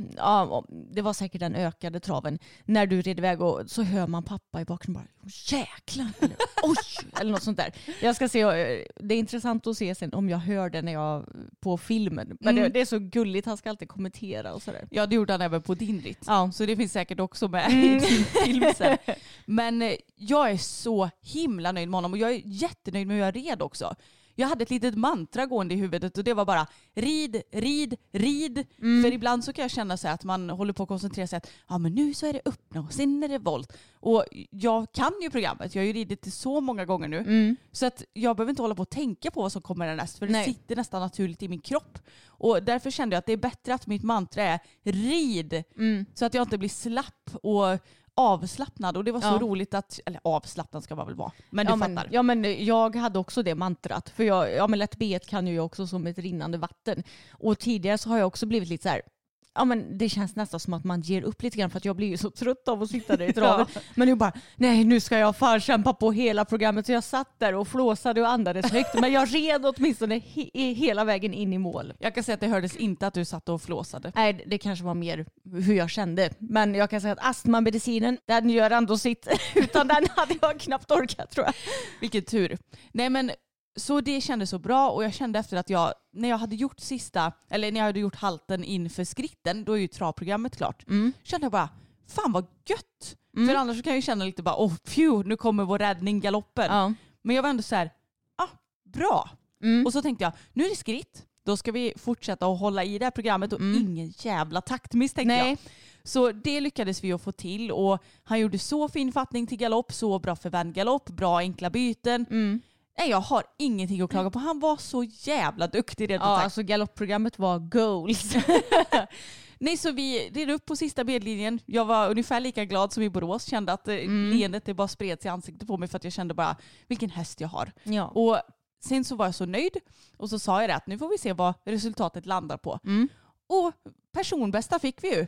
det var säkert den ökade traven. När du red iväg och så hör man pappa i bakgrunden bara, jäklar, eller oj, eller något sånt där. Jag ska se, det är intressant att se sen om jag hör det när jag på filmen. Men det är så gulligt, han ska alltid kommentera och sådär. Ja, det gjorde han även på din ritt. Ja. Så det finns säkert också med i din film sen. Men jag är så himla nöjd med honom och jag är jättenöjd med hur jag red också. Jag hade ett litet mantra gående i huvudet och det var bara rid, rid, rid. För ibland så kan jag känna så att man håller på att koncentrera sig att men nu så är det öppna och sen är det volt. Och jag kan ju programmet. Jag har ju ridit det så många gånger nu. Så att jag behöver inte hålla på att tänka på vad som kommer härnäst. För det sitter nästan naturligt i min kropp. Och därför kände jag att det är bättre att mitt mantra är rid. Så att jag inte blir slapp och avslappnad. Och det var så roligt att, eller avslappnad ska man väl vara. Men du fattar. Ja, men jag hade också det mantrat. För lätt B1 kan ju också som ett rinnande vatten. Och tidigare så har jag också blivit lite så här, men det känns nästan som att man ger upp lite grann för att jag blir ju så trött av att sitta där i traven. Men nu bara, nej, nu ska jag fan kämpa på hela programmet. Så jag satt där och flåsade och andades högt. Men jag red åtminstone hela vägen in i mål. Jag kan säga att det hördes inte att du satt och flåsade. Nej, det kanske var mer hur jag kände. Men jag kan säga att astmamedicinen, den gör ändå sitt. Utan den hade jag knappt orkat, tror jag. Vilken tur. Nej, men så det kändes så bra och jag kände efter att när jag hade gjort halten inför skritten, då är ju travprogrammet klart. Kände jag bara, fan vad gött. För annars kan jag ju känna lite bara, nu kommer vår räddning, galoppen. Men jag var ändå så här, bra. Och så tänkte jag, nu är det skritt. Då ska vi fortsätta att hålla i det här programmet och ingen jävla taktmiss, tänkte jag. Så det lyckades vi att få till och han gjorde så fin fattning till galopp, så bra för vändgalopp, bra enkla byten. Nej, jag har ingenting att klaga på. Han var så jävla duktig. Alltså galoppprogrammet var goals. Nej, så vi red upp på sista bedlinjen. Jag var ungefär lika glad som i Borås. Kände att leendet det bara spreds i ansiktet på mig för att jag kände bara vilken häst jag har. Ja. Och sen så var jag så nöjd och så sa jag det att nu får vi se vad resultatet landar på. Och personbästa fick vi ju.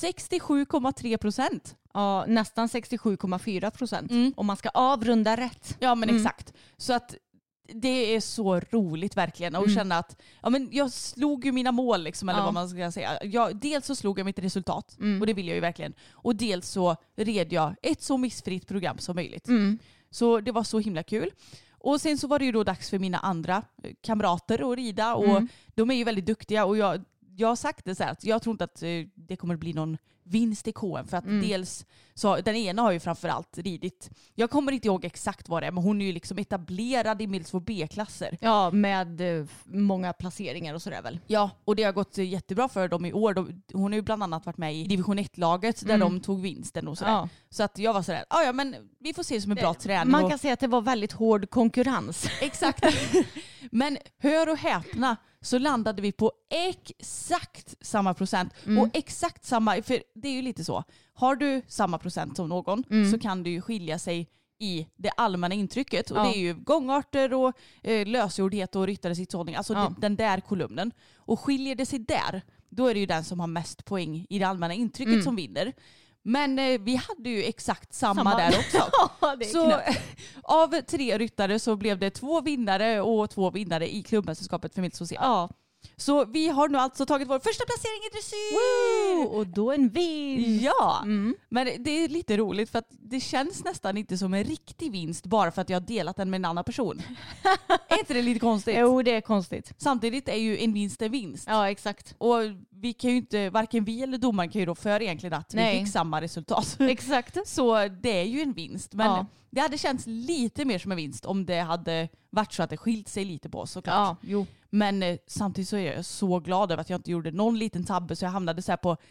67,3%. Ja, nästan 67,4%. Om man ska avrunda rätt. Ja, men exakt. Så att det är så roligt verkligen att känna att jag slog ju mina mål liksom, eller vad man ska säga. Dels så slog jag mitt resultat och det vill jag ju verkligen. Och dels så red jag ett så missfritt program som möjligt. Så det var så himla kul. Och sen så var det ju då dags för mina andra kamrater att rida och de är ju väldigt duktiga och jag jag har sagt det så här att jag tror inte att det kommer bli någon vinst i KM för att dels så den ena har ju framförallt ridit. Jag kommer inte ihåg exakt vad det är, men hon är ju liksom etablerad i medelsvår B-klasser. Ja, med många placeringar och sådär väl. Ja, och det har gått jättebra för dem i år. Hon har ju bland annat varit med i division 1-laget där de tog vinsten och sådär. Ja. Så att jag var sådär, ja men vi får se det som en bra träning. Man kan säga att det var väldigt hård konkurrens. Exakt. Men hör och häpna, så landade vi på exakt samma procent. Och exakt samma, för det är ju lite så. Har du samma procent som någon så kan du ju skilja sig i det allmänna intrycket. Och det är ju gångarter och lösgjordhet och ryttaresittshållning. Alltså den där kolumnen. Och skiljer det sig där, då är det ju den som har mest poäng i det allmänna intrycket som vinner. Men vi hade ju exakt samma där också. Så av 3 ryttare så blev det 2 vinnare och 2 vinnare i klubbmästerskapet för Milsås. Ja. Så vi har nu alltså tagit vår första placering i dressyr. Wow, och då en vinst. Ja, men det är lite roligt för att det känns nästan inte som en riktig vinst bara för att jag har delat den med en annan person. Är inte det lite konstigt? Jo, det är konstigt. Samtidigt är ju en vinst. Ja, exakt. Och vi kan ju inte, varken vi eller domaren kan ju då för egentligen att vi fick samma resultat. Exakt. Så det är ju en vinst. Men det hade känts lite mer som en vinst om det hade varit så att det skilt sig lite på oss såklart. Ja, jo. Men samtidigt så är jag så glad över att jag inte gjorde någon liten tabbe så jag hamnade så här på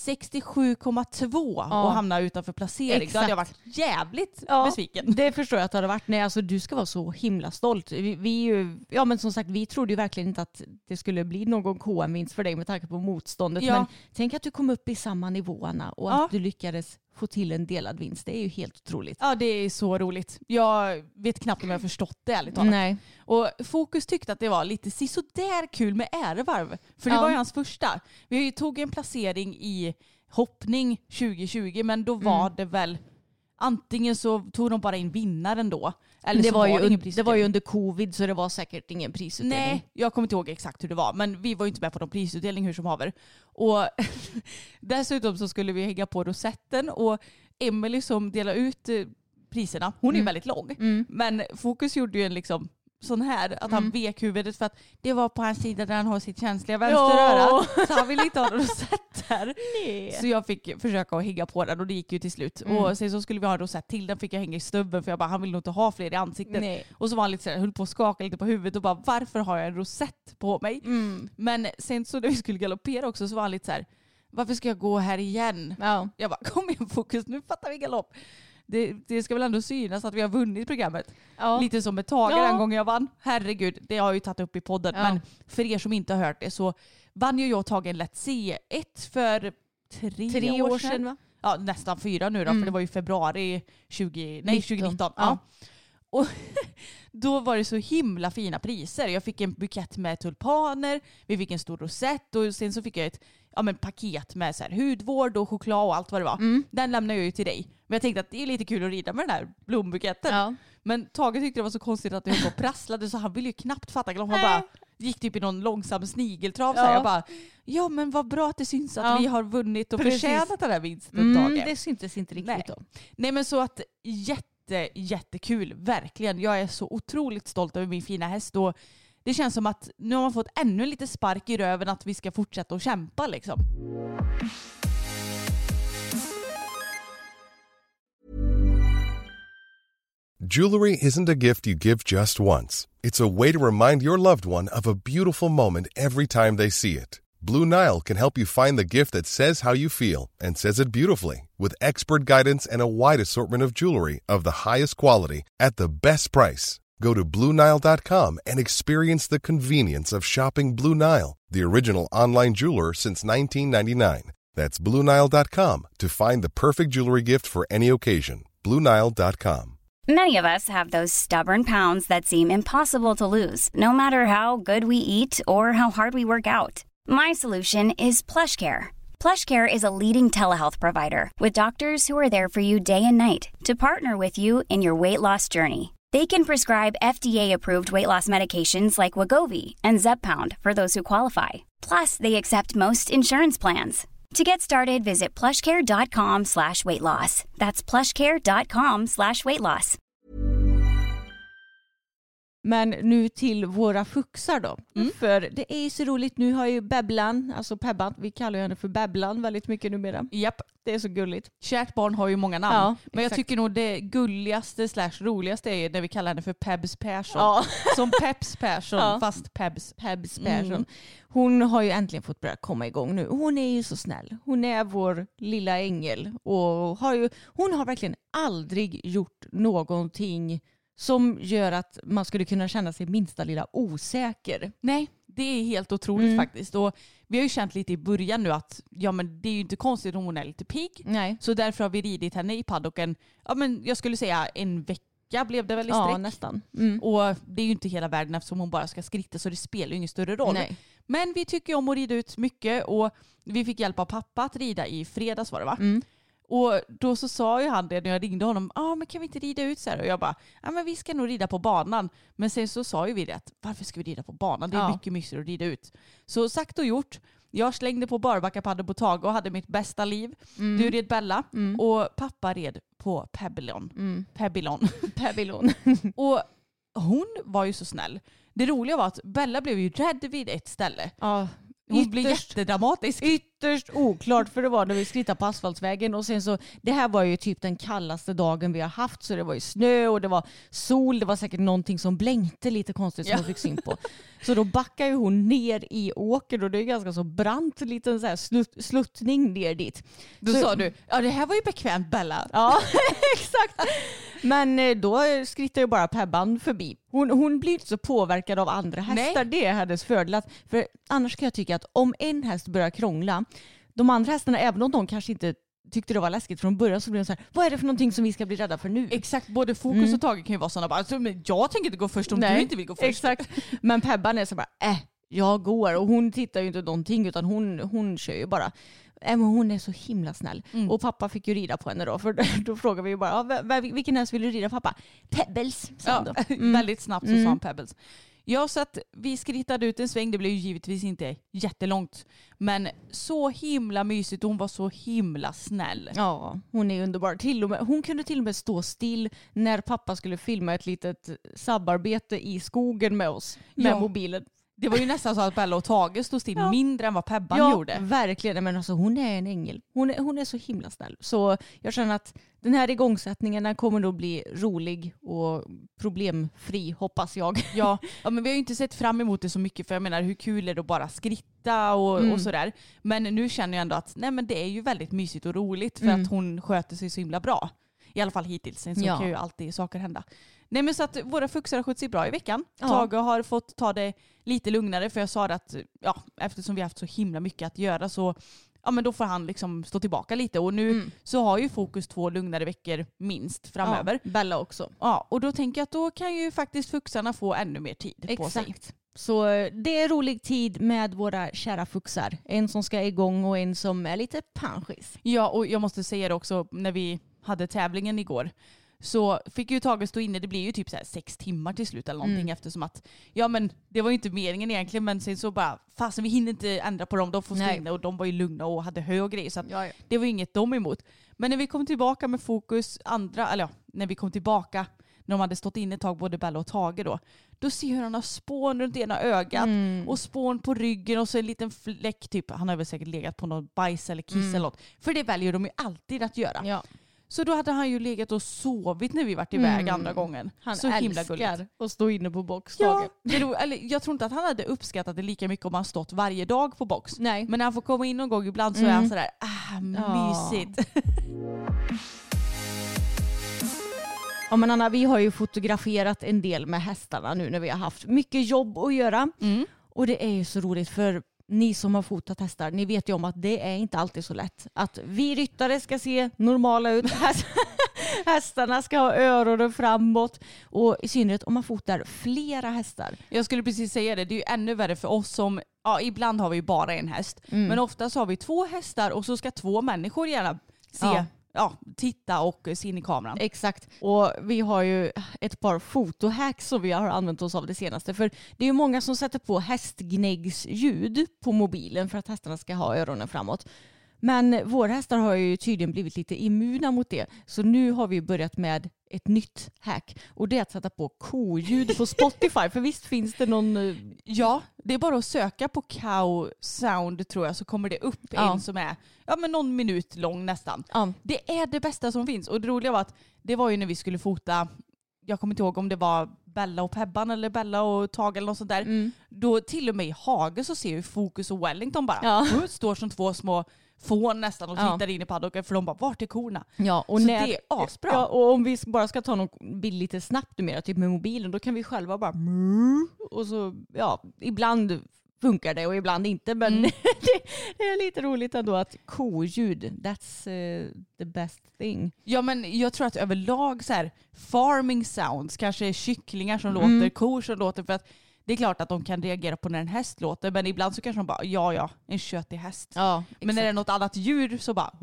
67,2 och hamna utanför placering. Exakt. Då hade jag varit jävligt besviken. Det förstår jag att det hade varit. Nej, alltså du ska vara så himla stolt. Vi ju, ja men som sagt, vi trodde ju verkligen inte att det skulle bli någon KM-vinst för dig med tanke på motståndet. Ja. Men tänk att du kom upp i samma nivåerna och att du lyckades få till en delad vinst. Det är ju helt otroligt. Ja, det är så roligt. Jag vet knappt om jag har förstått det ärligt talat. Nej. Och Fokus tyckte att det var lite sådär kul med ärevarv. För det var ju hans första. Vi tog en placering i hoppning 2020, men då var det väl antingen så tog de bara in vinnaren då. Eller det var ju under covid så det var säkert ingen prisutdelning. Nej, jag kommer inte ihåg exakt hur det var. Men vi var ju inte med på någon prisutdelning hur som haver. Och dessutom så skulle vi hänga på rosetten. Och Emily som delar ut priserna, hon är ju väldigt lång. Men Fokus gjorde ju en liksom sån här, att han vek huvudet för att det var på hans sida där han har sitt känsliga vänsteröra. Så han ville inte ha någon rosett där. Nej. Så jag fick försöka att hänga på den och det gick ju till slut. Och sen så skulle vi ha en rosett till, den fick jag hänga i stubben för jag bara, han vill nog inte ha fler i ansiktet. Nej. Och så var han lite sådär, höll på att skaka lite på huvudet och bara, varför har jag en rosett på mig? Men sen så när vi skulle galoppera också så var han lite så här, varför ska jag gå här igen? Ja. Jag bara, kom igen Fokus, nu fattar vi galopp. Det ska väl ändå synas att vi har vunnit programmet. Ja. Lite som ett tag den gången jag vann. Herregud, det har jag ju tagit upp i podden. Ja. Men för er som inte har hört det så vann ju jag tagen lätt C1 för 3 år sedan. Va? Ja, nästan 4 nu då. För det var ju februari 2019. Ja. Och då var det så himla fina priser. Jag fick en bukett med tulpaner, vi fick en stor rosett och sen så fick jag ett paket med så här hudvård och choklad och allt vad det var. Den lämnade jag ju till dig. Men jag tänkte att det är lite kul att rida med den här blombuketten. Ja. Men Tage tyckte det var så konstigt att det höll på och prasslade så han ville ju knappt fatta. Han bara gick typ i någon långsam snigeltrav. Så jag bara, ja men vad bra att det syns att vi har vunnit och förtjänat den här vinsten. Det syntes inte riktigt då. Nej men så att jättekul, verkligen. Jag är så otroligt stolt över min fina häst och det känns som att nu har man fått ännu lite spark i röven att vi ska fortsätta att kämpa liksom. Jewelry isn't a gift you give just once. It's a way to remind your loved one of a beautiful moment every time they see it. Blue Nile can help you find the gift that says how you feel and says it beautifully with expert guidance and a wide assortment of jewelry of the highest quality at the best price. Go to BlueNile.com and experience the convenience of shopping Blue Nile, the original online jeweler since 1999. That's BlueNile.com to find the perfect jewelry gift for any occasion. BlueNile.com. Many of us have those stubborn pounds that seem impossible to lose, no matter how good we eat or how hard we work out. My solution is PlushCare. PlushCare is a leading telehealth provider with doctors who are there for you day and night to partner with you in your weight loss journey. They can prescribe FDA-approved weight loss medications like Wegovy and Zepbound for those who qualify. Plus, they accept most insurance plans. To get started, visit plushcare.com/weightloss. That's plushcare.com/weightloss. Men nu till våra fuxar då. För det är ju så roligt. Nu har ju Bebblan, alltså Pebban, vi kallar henne för Bebblan väldigt mycket numera. Japp. Det är så gulligt. Kärt barn har ju många namn. Ja, men jag exakt. tycker nog det gulligaste / roligaste är när vi kallar henne för Pebs Persson. Ja. Som Peps Persson, Ja. fast Pebs. Pebs Persson. Hon har ju äntligen fått börja komma igång nu. Hon är ju så snäll. Hon är vår lilla ängel. Och hon har verkligen aldrig gjort någonting som gör att man skulle kunna känna sig minsta lilla osäker. Nej, det är helt otroligt faktiskt. Och vi har ju känt lite i början nu att men det är ju inte konstigt om hon är lite pigg. Nej. Så därför har vi ridit henne i paddocken. Jag skulle säga en vecka blev det väl i sträck. Ja, nästan. Och det är ju inte hela världen eftersom hon bara ska skritta, så det spelar ju ingen större roll. Nej. Men vi tycker om att rida ut mycket och vi fick hjälp av pappa att rida i fredags var det va? Och då så sa ju han det när jag ringde honom, men kan vi inte rida ut så här? Och jag bara, men vi ska nog rida på banan. Men sen så sa ju vi det att varför ska vi rida på banan? Det är mycket mysigare att rida ut. Så sagt och gjort. Jag slängde på barbackapadden på Tage och hade mitt bästa liv. Du red Bella och pappa red på Pebbilon. Pebbilon. Och hon var ju så snäll. Det roliga var att Bella blev ju rädd vid ett ställe. Ja. Hon blev jättedramatisk. Ytterst oklart, för det var när vi skrittade på asfaltsvägen och sen så, det här var ju typ den kallaste dagen vi har haft, så det var ju snö och det var sol, det var säkert någonting som blänkte lite konstigt som hon fick syn på. Så då backar ju hon ner i åker och det är ganska så brant liten så här sluttning ner dit. Då så sa du, det här var ju bekvämt Bella. Ja, exakt. Men då skrittar ju bara Pebban förbi. Hon blir inte så påverkad av andra hästar. Nej. Det är hennes fördel. För annars kan jag tycka att om en häst börjar krångla, de andra hästarna, även om de kanske inte tyckte det var läskigt från början, så blir de så här, vad är det för någonting som vi ska bli rädda för nu? Exakt, både Fokus och Tage kan ju vara sådana bara, men jag tänker inte gå först om du inte vill gå först. Exakt, men Pebban är så bara, jag går. Och hon tittar ju inte någonting utan hon kör ju bara. Men hon är så himla snäll. Och pappa fick ju rida på henne då. För då frågade vi ju bara, vilken häst vill du rida pappa? Pebbles, sa han då. Väldigt snabbt så sa han Pebbles. Ja, så att vi skrittade ut en sväng. Det blev ju givetvis inte jättelångt. Men så himla mysigt. Hon var så himla snäll. Ja, hon är underbar. Hon kunde till och med stå still när pappa skulle filma ett litet samarbete i skogen med oss. Med mobilen. Det var ju nästan så att Bella och Tage stod still mindre än vad Pebban gjorde. Ja, verkligen. Men alltså, hon är en ängel. Hon är så himla snäll. Så jag känner att den här igångsättningen den kommer nog bli rolig och problemfri, hoppas jag. Ja, men vi har ju inte sett fram emot det så mycket, för jag menar, hur kul är det att bara skritta och sådär. Men nu känner jag ändå att det är ju väldigt mysigt och roligt för att hon sköter sig så himla bra. I alla fall hittills. Sen så kan ju alltid saker hända. Nej, men så att våra fuxar har skött sig bra i veckan. Tage har fått ta det lite lugnare, för jag sa att eftersom vi har haft så himla mycket att göra så men då får han liksom stå tillbaka lite. Och nu så har ju Fokus 2 lugnare veckor minst framöver. Ja, Bella också. Ja, och då tänker jag att då kan ju faktiskt fuxarna få ännu mer tid på sig. Så det är rolig tid med våra kära fuxar. En som ska igång och en som är lite panschis. Ja, och jag måste säga det också, när vi hade tävlingen igår så fick ju Tage stå inne. Det blir ju typ så här 6 timmar till slut eller någonting, eftersom att men det var ju inte meningen egentligen, men sen så bara fast vi hinner inte ändra på dem, de får stå inne, och de var ju lugna och hade hö och grejer, så att det var inget de emot. Men när vi kom tillbaka med Fokus när vi kom tillbaka när de hade stått inne ett tag, både Bella och Tage då ser hur han har spån runt ena ögat och spån på ryggen och så en liten fläck typ, han har väl säkert legat på någon bajs eller kiss eller något, för det väljer de ju alltid att göra. Ja. Så då hade han ju legat och sovit när vi varit iväg andra gången. Han så himla älskar gulligt att stå inne på box. Ja, jag tror inte att han hade uppskattat det lika mycket om han stått varje dag på box. Nej. Men när han får komma in någon gång ibland så är han sådär, mysigt. Ja, men Anna, vi har ju fotograferat en del med hästarna nu när vi har haft mycket jobb att göra. Och det är ju så roligt, för ni som har fotat hästar, ni vet ju om att det är inte alltid så lätt. Att vi ryttare ska se normala ut. Hästarna ska ha öronen framåt. Och i synnerhet om man fotar flera hästar. Jag skulle precis säga det. Det är ju ännu värre för oss som, ibland har vi bara en häst. Men ofta så har vi 2 hästar och så ska 2 människor gärna se. Titta och se in i kameran. Exakt. Och vi har ju ett par fotohacks som vi har använt oss av det senaste. För det är ju många som sätter på hästgnäggsljud på mobilen för att hästarna ska ha öronen framåt. Men våra hästar har ju tydligen blivit lite immuna mot det. Så nu har vi börjat med ett nytt hack. Och det är att sätta på koljud på Spotify. För visst finns det någon... Ja, det är bara att söka på cow sound tror jag, så kommer det upp en som är men någon minut lång nästan. Ja. Det är det bästa som finns. Och det roliga var att det var ju när vi skulle fota, jag kommer inte ihåg om det var Bella och Pebban eller Bella och Tage eller något sånt där. Då till och med i Hage så ser vi Fokus och Wellington bara. Står som två små fån nästan och tittar in i paddocken, för de bara, vart är korna? Ja, och så när, det är asbra. Ja, och om vi bara ska ta någon bild lite snabbt mer, typ med mobilen, då kan vi själva bara och så, ibland funkar det och ibland inte, men det är lite roligt ändå att koljud, that's the best thing. Ja, men jag tror att överlag så här farming sounds, kanske kycklingar som låter, kor som låter, för att det är klart att de kan reagera på när en häst låter, men ibland så kanske de bara, en köttig häst. Ja, men är det något annat djur så bara,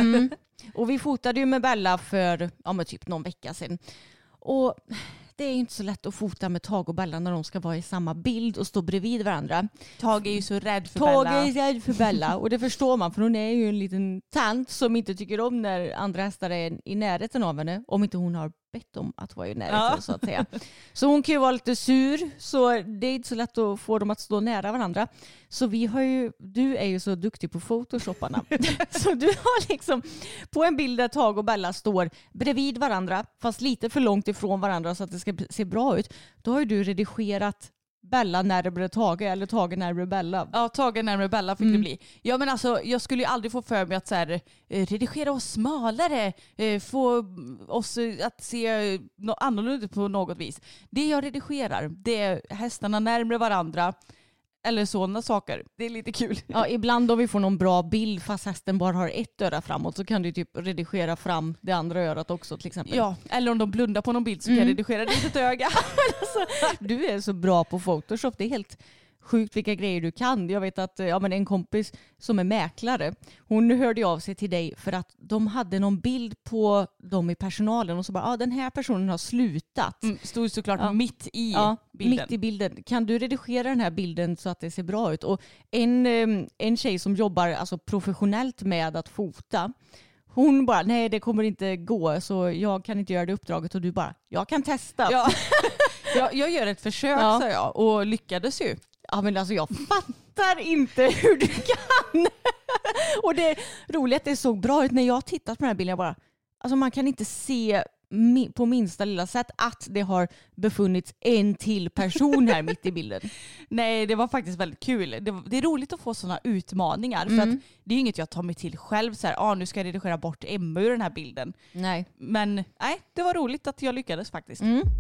Och vi fotade ju med Bella för typ någon vecka sedan. Och det är ju inte så lätt att fota med Tage och Bella när de ska vara i samma bild och stå bredvid varandra. Tage är ju så rädd för Bella. Tage är rädd för Bella och det förstår man, för hon är ju en liten tant som inte tycker om när andra hästar är i närheten av henne, om inte hon har bett om att vara i närheten så att säga. Så hon kan ju vara lite sur, så det är inte så lätt att få dem att stå nära varandra. Så du är ju så duktig på photoshopparna. Så du har liksom på en bild där Tage och Bella står bredvid varandra, fast lite för långt ifrån varandra så att det ska se bra ut. Då har ju du redigerat Bella närmare Tage eller Tage närmare Bella. Ja, Tage närmare Bella fick det bli. Ja, men alltså jag skulle ju aldrig få för mig att så här, redigera oss smalare, få oss att se annorlunda på något vis. Det jag redigerar, det är hästarna närmare varandra. Eller sådana saker. Det är lite kul. Ja, ibland om vi får någon bra bild fast hästen bara har ett öra framåt, så kan du typ redigera fram det andra örat också till exempel. Ja, eller om de blundar på någon bild så kan jag redigera det i ett öga. Alltså, du är så bra på Photoshop. Det är helt sjukt vilka grejer du kan. Jag vet att en kompis som är mäklare, hon hörde av sig till dig för att de hade någon bild på dem i personalen och så bara, den här personen har slutat. Stod såklart mitt i bilden. Mitt i bilden. Kan du redigera den här bilden så att det ser bra ut? Och en tjej som jobbar alltså professionellt med att fota, hon bara, nej det kommer inte gå, så jag kan inte göra det uppdraget. Och du bara, jag kan testa. Ja. jag gör ett försök, sa jag, och lyckades ju. Ja, men alltså jag fattar inte hur du kan. Och det roliga är att det såg bra ut när jag tittat på den här bilden. Jag bara, alltså man kan inte se på minsta lilla sätt att det har befunnits en till person här mitt i bilden. Nej, det var faktiskt väldigt kul. Det är roligt att få sådana utmaningar. För att det är inget jag tar mig till själv. Så här, nu ska jag redigera bort Emma ur den här bilden. Nej. Men nej, det var roligt att jag lyckades faktiskt.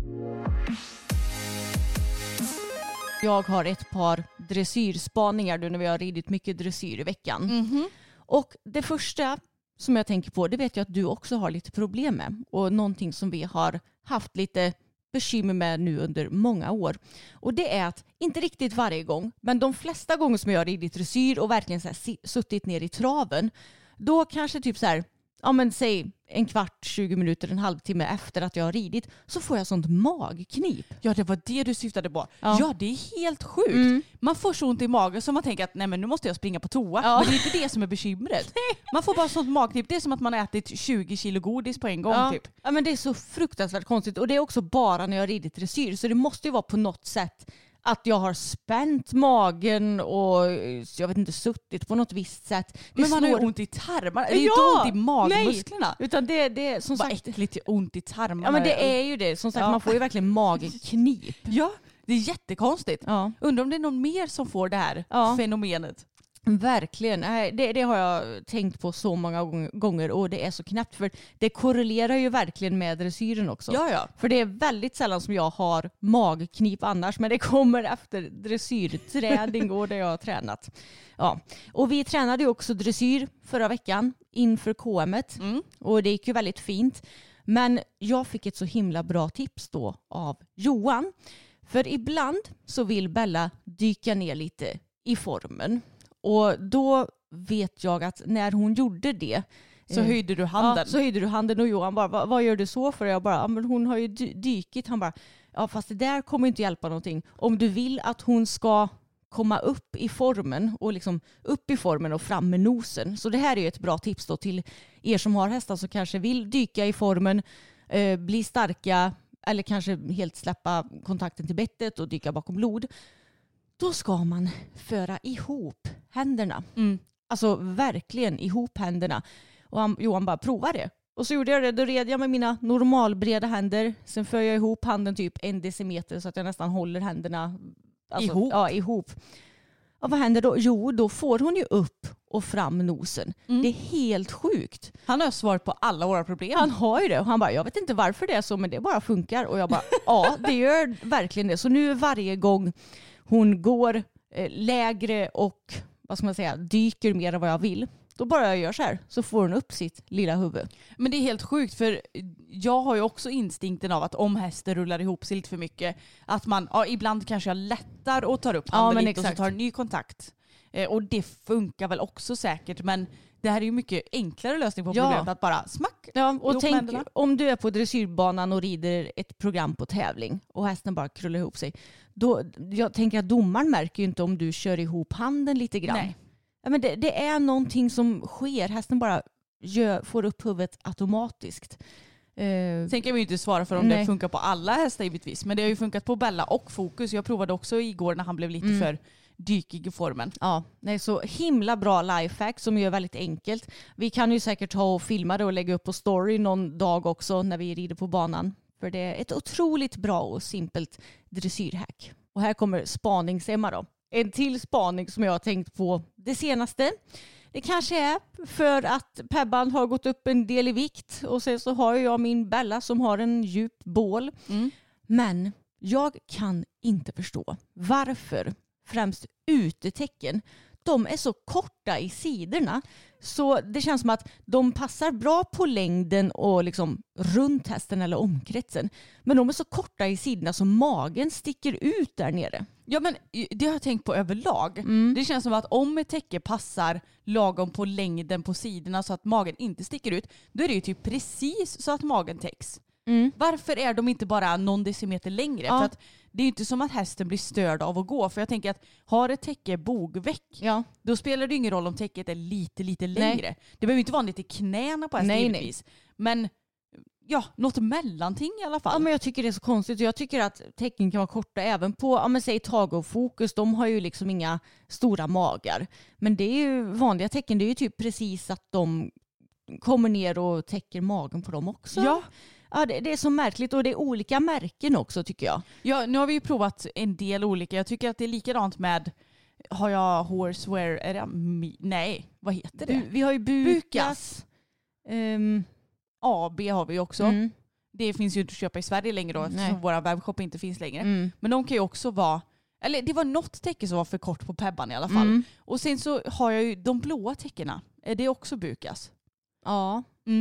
Jag har ett par dressyrspaningar nu när vi har ridit mycket dressyr i veckan. Och det första som jag tänker på, det vet jag att du också har lite problem med. Och någonting som vi har haft lite bekymmer med nu under många år. Och det är att, inte riktigt varje gång, men de flesta gånger som jag har ridit dressyr och verkligen så här suttit ner i traven, då kanske typ så här, säg en kvart, 20 minuter, en halvtimme efter att jag har ridit, så får jag sånt magknip. Ja, det var det du syftade på. Ja, det är helt sjukt. Man får så ont i magen så man tänker att nej, men nu måste jag springa på toa. Men det är inte det som är bekymret. Man får bara sånt magknip. Det är som att man har ätit 20 kilo godis på en gång typ. Ja, men det är så fruktansvärt konstigt. Och det är också bara när jag har ridit dressyr. Så det måste ju vara på något sätt att jag har spänt magen och jag vet inte, suttit på något visst sätt. Men man har ju ont i tarmarna. Det är ju inte ont i magmusklerna. Nej, utan det är som bara sagt äckligt ont i tarmarna. Ja, men det är ju det. Som sagt, man får ju verkligen magknip. Ja, det är jättekonstigt. Ja. Undrar om det är någon mer som får det här fenomenet. Verkligen. Det har jag tänkt på så många gånger och det är så knäppt, för det korrelerar ju verkligen med dressyren också. Ja. För det är väldigt sällan som jag har magknip annars, men det kommer efter dressyrträning och det jag har tränat. Ja. Och vi tränade ju också dressyr förra veckan inför KM:et och det gick ju väldigt fint. Men jag fick ett så himla bra tips då av Johan. För ibland så vill Bella dyka ner lite i formen. Och då vet jag att när hon gjorde det så höjde du handen. Ja, så höjde du handen och Johan bara, vad gör du så för? Jag bara, men hon har ju dykit. Han bara, fast det där kommer inte hjälpa någonting. Om du vill att hon ska komma upp i formen och fram med nosen. Så det här är ju ett bra tips då till er som har hästar som kanske vill dyka i formen, bli starka eller kanske helt släppa kontakten till bettet och dyka bakom lod. Då ska man föra ihop händerna. Alltså verkligen ihop händerna. Och Johan bara, prova det. Och så gjorde jag det. Då red jag med mina normalbreda händer. Sen för jag ihop handen typ 1 decimeter så att jag nästan håller händerna ihop. Ja, ihop. Och vad händer då? Jo, då får hon ju upp och fram nosen. Det är helt sjukt. Han har svar på alla våra problem. Han har ju det. Och han bara, jag vet inte varför det är så, men det bara funkar. Och jag bara, ja, det gör verkligen det. Så nu varje gång hon går lägre och dyker mer än vad jag vill, då bara jag gör så här så får hon upp sitt lilla huvud. Men det är helt sjukt, för jag har ju också instinkten av att om hästen rullar ihop sig lite för mycket, att man ibland kanske jag lättar och tar upp handen lite och så tar en ny kontakt. Och det funkar väl också säkert, men det här är ju mycket enklare lösning på problemet, att bara smack. Ja, och tänk om du är på dressyrbanan och rider ett program på tävling och hästen bara krullar ihop sig. Då, jag tänker att domaren märker ju inte om du kör ihop handen lite grann. Nej. Ja, men det är någonting som sker. Hästen bara får upp huvudet automatiskt. Sen kan vi ju inte svara för om det funkar på alla hästar givetvis. Men det har ju funkat på Bella och Fokus. Jag provade också igår när han blev lite för dykig i formen. Ja, så himla bra lifehack som är väldigt enkelt. Vi kan ju säkert ta och filma det och lägga upp på story någon dag också när vi rider på banan. För det är ett otroligt bra och simpelt dressyrhack. Och här kommer spaningsemma då. En till spaning som jag har tänkt på det senaste. Det kanske är för att Pebban har gått upp en del i vikt. Och sen så har jag min Bella som har en djup bål. Men jag kan inte förstå varför främst utetecken, de är så korta i sidorna. Så det känns som att de passar bra på längden och liksom runt hästen eller omkretsen. Men de är så korta i sidorna så magen sticker ut där nere. Ja, men det har jag tänkt på överlag. Det känns som att om ett täcke passar lagom på längden på sidorna så att magen inte sticker ut, då är det ju typ precis så att magen täcks. Varför är de inte bara någon decimeter längre? För att det är ju inte som att hästen blir störd av att gå. För jag tänker att har ett täcke bogväck, då spelar det ingen roll om täcket är lite längre. Nej. Det behöver inte vara lite knäna på hästen givetvis. Men något mellanting i alla fall. Ja, men jag tycker det är så konstigt. Jag tycker att täcken kan vara korta även på, säg Tage och Fokus. De har ju liksom inga stora magar. Men det är ju vanliga täcken. Det är ju typ precis att de kommer ner och täcker magen på dem också. Ja, det är så märkligt och det är olika märken också tycker jag. Ja, nu har vi ju provat en del olika. Jag tycker att det är likadant med, har jag Horsewear, är det, nej, vad heter det? Vi har ju Bukas. AB har vi också. Det finns ju inte att köpa i Sverige längre då, eftersom våra webbshop inte finns längre. Men de kan ju också vara, eller det var något täcke som var för kort på Pebban i alla fall. Och sen så har jag ju de blåa täckena. Är det också Bukas? Ja.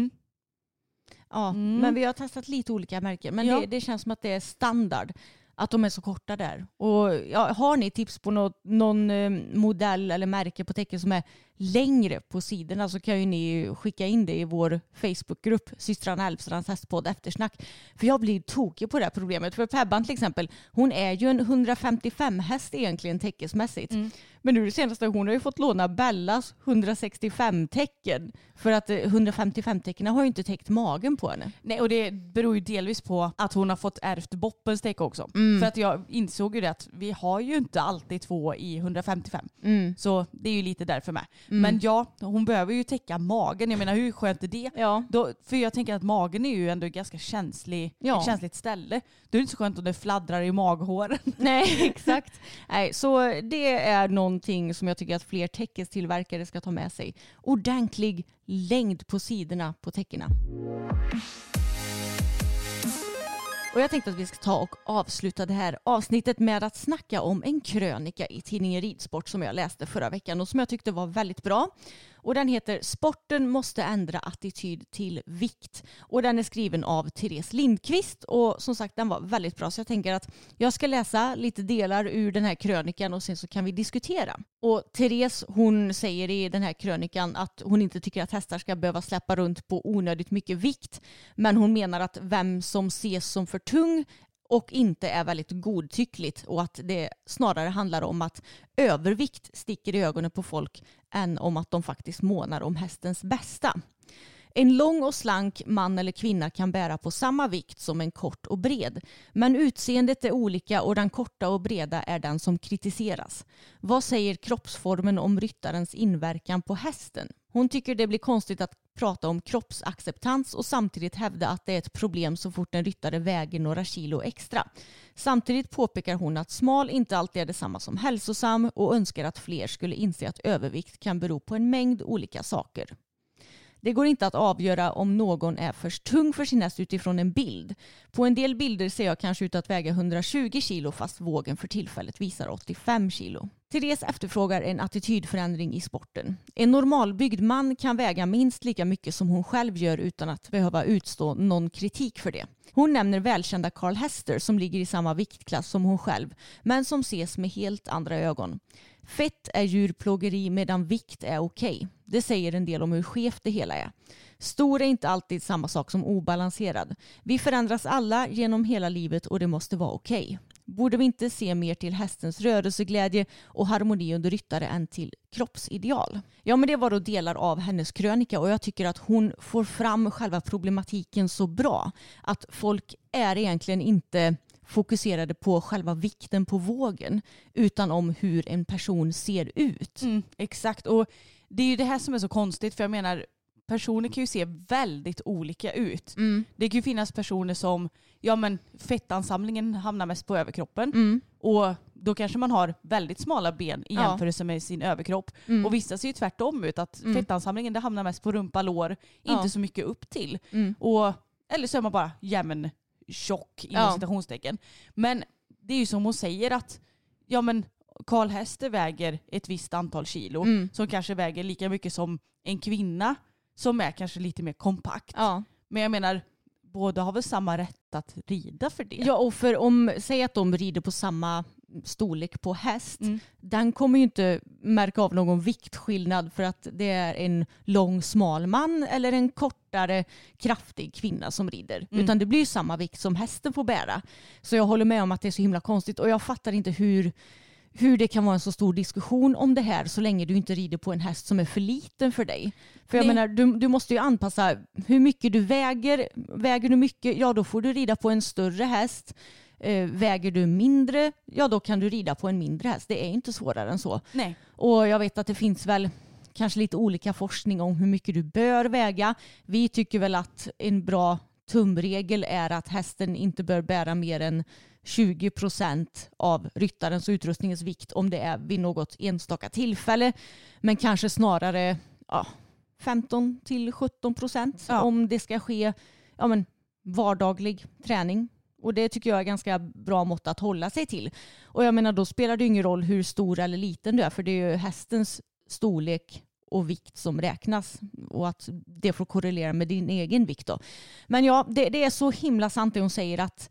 Men vi har testat lite olika märken. Men det känns som att det är standard att de är så korta där. Och har ni tips på någon modell eller märke på täcken som är längre på sidorna så kan ju ni skicka in det i vår Facebookgrupp Systrarna Älvstrands hästpodd Eftersnack. För jag blir tokig på det här problemet. För Pebban till exempel, hon är ju en 155 häst egentligen täckesmässigt. Men nu det senaste, hon har ju fått låna Bellas 165 tecken. För att 155 tecken har ju inte täckt magen på henne. Nej, och det beror ju delvis på att hon har fått ärvt Boppens täcke också. För att jag insåg ju det att vi har ju inte alltid 2 i 155. Så det är ju lite därför med. Men hon behöver ju täcka magen. Jag menar, hur skönt är det? För jag tänker att magen är ju ändå ganska ett känsligt ställe. Då är det inte så skönt om det fladdrar i maghåren. Nej, exakt. Nej, så det är någonting som jag tycker att fler täckestillverkare ska ta med sig. Ordentlig längd på sidorna på täckena. Och jag tänkte att vi ska ta och avsluta det här avsnittet med att snacka om en krönika i tidningen Ridsport som jag läste förra veckan och som jag tyckte var väldigt bra. Och den heter Sporten måste ändra attityd till vikt. Och den är skriven av Therese Lindqvist. Och som sagt, den var väldigt bra. Så jag tänker att jag ska läsa lite delar ur den här krönikan och sen så kan vi diskutera. Och Therese, hon säger i den här krönikan att hon inte tycker att hästar ska behöva släppa runt på onödigt mycket vikt. Men hon menar att vem som ses som för tung och inte är väldigt godtyckligt och att det snarare handlar om att övervikt sticker i ögonen på folk än om att de faktiskt månar om hästens bästa. En lång och slank man eller kvinna kan bära på samma vikt som en kort och bred. Men utseendet är olika och den korta och breda är den som kritiseras. Vad säger kroppsformen om ryttarens inverkan på hästen? Hon tycker det blir konstigt att prata om kroppsacceptans och samtidigt hävda att det är ett problem så fort en ryttare väger några kilo extra. Samtidigt påpekar hon att smal inte alltid är detsamma som hälsosam och önskar att fler skulle inse att övervikt kan bero på en mängd olika saker. Det går inte att avgöra om någon är för tung för sin häst utifrån en bild. På en del bilder ser jag kanske ut att väga 120 kilo fast vågen för tillfället visar 85 kilo. Therese efterfrågar en attitydförändring i sporten. En normalbyggd man kan väga minst lika mycket som hon själv gör utan att behöva utstå någon kritik för det. Hon nämner välkända Carl Hester som ligger i samma viktklass som hon själv men som ses med helt andra ögon. Fett är djurplågeri medan vikt är okej. Det säger en del om hur skevt det hela är. Stor är inte alltid samma sak som obalanserad. Vi förändras alla genom hela livet och det måste vara okej. Borde vi inte se mer till hästens rörelseglädje och harmoni under ryttare än till kroppsideal? Ja, men det var då delar av hennes krönika och jag tycker att hon får fram själva problematiken så bra. Att folk är egentligen inte fokuserade på själva vikten på vågen utan om hur en person ser ut. Exakt, och det är ju det här som är så konstigt för jag menar personer kan ju se väldigt olika ut. Det kan ju finnas personer som fettansamlingen hamnar mest på överkroppen och då kanske man har väldigt smala ben i jämförelse med sin överkropp. Och vissa ser ju tvärtom ut att fettansamlingen det hamnar mest på rumpa, lår, inte så mycket upp till. Eller så är man bara tjock inom citationstecken. Men det är ju som hon säger att Carl Hester väger ett visst antal kilo som kanske väger lika mycket som en kvinna som är kanske lite mer kompakt. Ja. Men jag menar, båda har väl samma rätt att rida för det. Ja, och säg att de rider på samma storlek på häst. Den kommer ju inte märka av någon viktskillnad för att det är en lång smal man eller en kortare kraftig kvinna som rider. Utan det blir ju samma vikt som hästen får bära. Så jag håller med om att det är så himla konstigt och jag fattar inte hur det kan vara en så stor diskussion om det här så länge du inte rider på en häst som är för liten för dig. För jag menar, du måste ju anpassa hur mycket du väger. Väger du mycket, ja då får du rida på en större häst. Väger du mindre, ja då kan du rida på en mindre häst. Det är inte svårare än så. Nej. Och jag vet att det finns väl kanske lite olika forskning om hur mycket du bör väga. Vi tycker väl att en bra tumregel är att hästen inte bör bära mer än 20% av ryttarens och utrustningens vikt om det är vid något enstaka tillfälle. Men kanske snarare 15-17% om det ska ske vardaglig träning. Och det tycker jag är ganska bra mått att hålla sig till. Och jag menar då spelar det ingen roll hur stor eller liten du är för det är ju hästens storlek och vikt som räknas och att det får korrelera med din egen vikt då. Men ja, det är så himla sant det hon säger att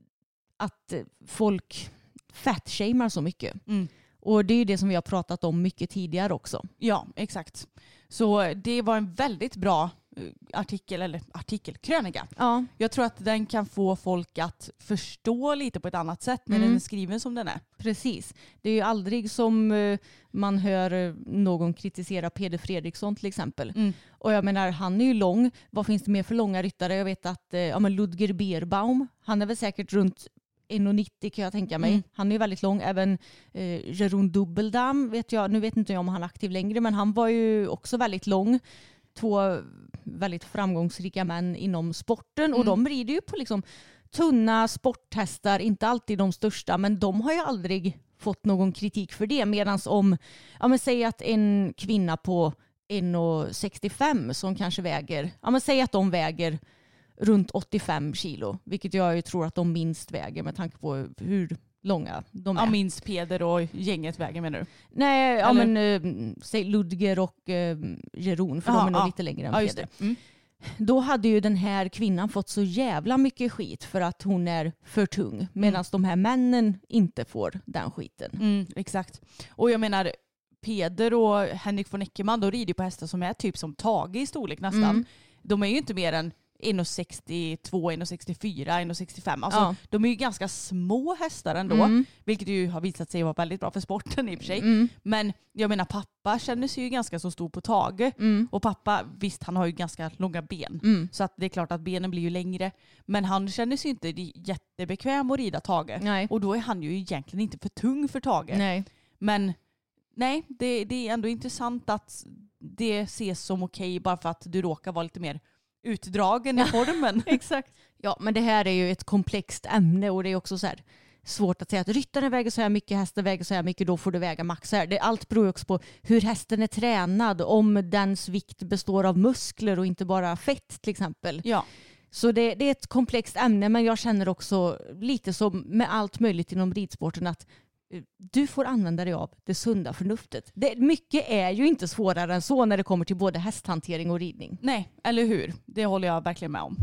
folk fatshamear så mycket. Och det är ju det som vi har pratat om mycket tidigare också. Ja, exakt. Så det var en väldigt bra artikelkrönika. Ja. Jag tror att den kan få folk att förstå lite på ett annat sätt när den är skriven som den är. Precis. Det är ju aldrig som man hör någon kritisera Peder Fredriksson till exempel. Och jag menar, han är ju lång. Vad finns det mer för långa ryttare? Jag vet att Ludger Beerbaum, han är väl säkert runt 1,90 kan jag tänka mig. Han är ju väldigt lång. Även Jeroen Dubbeldam vet jag. Nu vet inte jag om han är aktiv längre, men han var ju också väldigt lång. 2 väldigt framgångsrika män inom sporten och de rider ju på liksom tunna sporthästar, inte alltid de största, men de har ju aldrig fått någon kritik för det. Medan säg att en kvinna på 1,65 som kanske väger, säg att de väger runt 85 kilo, vilket jag ju tror att de minst väger med tanke på hur långa de är. Ja, minst Peder och gänget väger menar du? Nej, säg Ludger och Jeroen, för de är nog lite längre än Peder. Då hade ju den här kvinnan fått så jävla mycket skit för att hon är för tung, medan de här männen inte får den skiten. Exakt. Och jag menar, Peder och Henrik von Eckermann, de rider på hästar som är typ som Tage i storlek nästan. De är ju inte mer än 1,62, 1,64, 1,65. Alltså de är ju ganska små hästar ändå. Vilket ju har visat sig vara väldigt bra för sporten i och för sig. Men jag menar, pappa känner sig ju ganska så stor på Tage. Och pappa, visst han har ju ganska långa ben. Så att det är klart att benen blir ju längre. Men han känner sig inte jättebekväm att rida Tage. Nej. Och då är han ju egentligen inte för tung för Tage. Nej. Men nej, det är ändå intressant att det ses som okej bara för att du råkar vara lite mer utdragen i formen. Exakt. Ja, men det här är ju ett komplext ämne och det är också så här svårt att säga att ryttaren väger så här mycket, hästen väger så här mycket, då får du väga max så här. Allt beror också på hur hästen är tränad, om dens vikt består av muskler och inte bara fett till exempel. Ja. Så det är ett komplext ämne, men jag känner också lite som med allt möjligt inom ridsporten att du får använda dig av det sunda förnuftet. Mycket är ju inte svårare än så när det kommer till både hästhantering och ridning. Nej, eller hur? Det håller jag verkligen med om.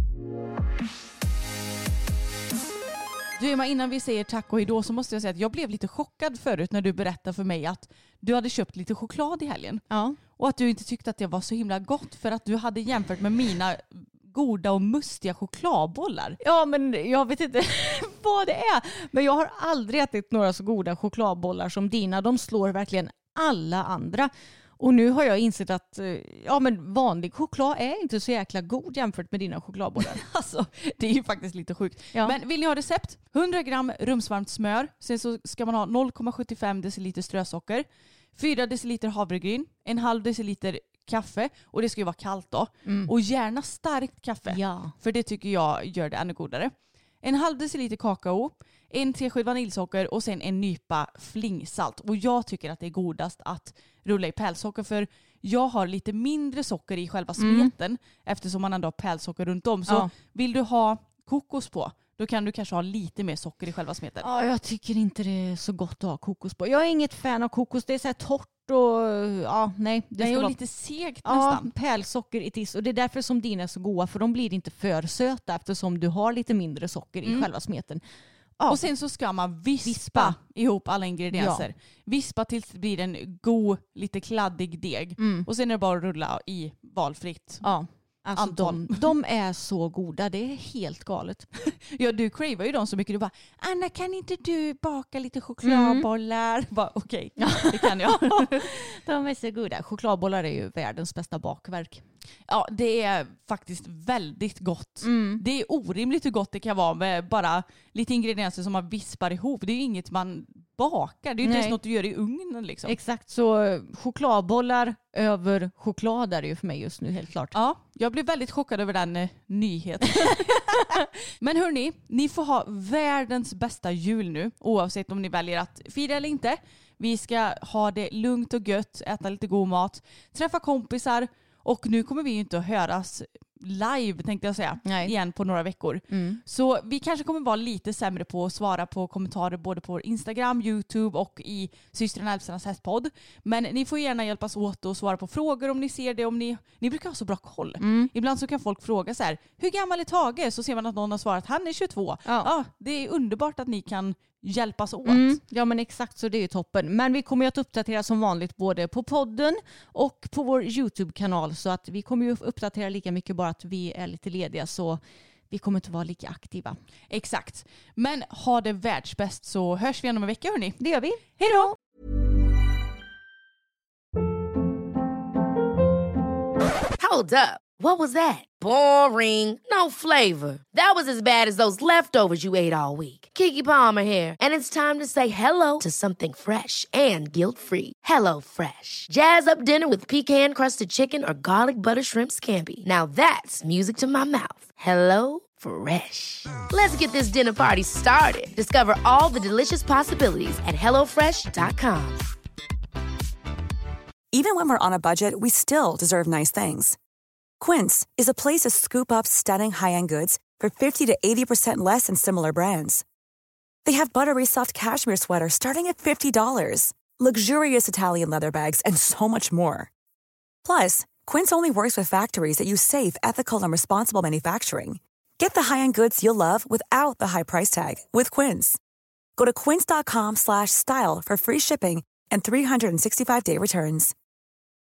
Du Emma, innan vi säger tack och hejdå så måste jag säga att jag blev lite chockad förut när du berättade för mig att du hade köpt lite choklad i helgen. Ja. Och att du inte tyckte att det var så himla gott för att du hade jämfört med mina goda och mustiga chokladbollar. Ja, men jag vet inte vad det är. Men jag har aldrig ätit några så goda chokladbollar som dina. De slår verkligen alla andra. Och nu har jag insett att men vanlig choklad är inte så jäkla god jämfört med dina chokladbollar. Alltså, det är ju faktiskt lite sjukt. Ja. Men vill ni ha recept? 100 gram rumsvarmt smör. Sen så ska man ha 0,75 deciliter strösocker. 4 deciliter havregryn. 1,5 deciliter kaffe. Och det ska ju vara kallt då. Och gärna starkt kaffe. Ja. För det tycker jag gör det ännu godare. 1,5 deciliter kakao. 1 tesked vaniljsocker och sen en nypa flingsalt. Och jag tycker att det är godast att rulla i pärlsocker, för jag har lite mindre socker i själva smeten eftersom man ändå har pärlsocker runt om. Så vill du ha kokos på, då kan du kanske ha lite mer socker i själva smeten. Ja, jag tycker inte det är så gott att ha kokos på. Jag är inget fan av kokos. Det är så här torrt och nej. Det är ju lite segt nästan. Ja, pärlsocker i tiss. Och det är därför som dina är så goda, för de blir inte för söta eftersom du har lite mindre socker i själva smeten. Ja. Och sen så ska man vispa ihop alla ingredienser. Ja. Vispa tills det blir en god, lite kladdig deg. Och sen är det bara att rulla i valfritt. Ja. Alltså de är så goda, det är helt galet. Ja, du cravar ju dem så mycket. Du bara, Anna, kan inte du baka lite chokladbollar? Okej, det kan jag. De är så goda. Chokladbollar är ju världens bästa bakverk. Ja, det är faktiskt väldigt gott. Det är orimligt hur gott det kan vara med bara lite ingredienser som man vispar ihop. Det är ju inget man bakar. Det är ju inte ens något du gör i ugnen liksom. Exakt, så chokladbollar över choklad är det ju för mig just nu, helt klart. Ja, jag blev väldigt chockad över den nyheten. Men hörni, ni får ha världens bästa jul nu, oavsett om ni väljer att fira eller inte. Vi ska ha det lugnt och gött, äta lite god mat, träffa kompisar, och nu kommer vi ju inte att höras live, tänkte jag säga, igen på några veckor. Så vi kanske kommer vara lite sämre på att svara på kommentarer både på Instagram, YouTube och i Systrarna Elfstrand's hästpodd. Men ni får gärna hjälpas åt och svara på frågor om ni ser det. Om ni brukar ha så bra koll. Ibland så kan folk fråga så här, hur gammal är Tage? Så ser man att någon har svarat, han är 22. Ja, det är underbart att ni kan hjälpas åt. Ja, men exakt, så det är ju toppen. Men vi kommer ju att uppdatera som vanligt både på podden och på vår YouTube-kanal, så att vi kommer ju uppdatera lika mycket, bara att vi är lite lediga, så vi kommer inte vara lika aktiva. Exakt. Men ha det världsbäst, så hörs vi igen om en vecka, hörni. Det gör vi. Hej då! Hold up. What was that? Boring. No flavor. That was as bad as those leftovers you ate all week. Keke Palmer here, and it's time to say hello to something fresh and guilt-free. Hello Fresh. Jazz up dinner with pecan-crusted chicken or garlic butter shrimp scampi. Now that's music to my mouth. Hello Fresh. Let's get this dinner party started. Discover all the delicious possibilities at hellofresh.com. Even when we're on a budget, we still deserve nice things. Quince is a place to scoop up stunning high-end goods for 50 to 80% less than similar brands. They have buttery soft cashmere sweaters starting at $50, luxurious Italian leather bags, and so much more. Plus, Quince only works with factories that use safe, ethical, and responsible manufacturing. Get the high-end goods you'll love without the high price tag with Quince. Go to quince.com/style for free shipping and 365-day returns.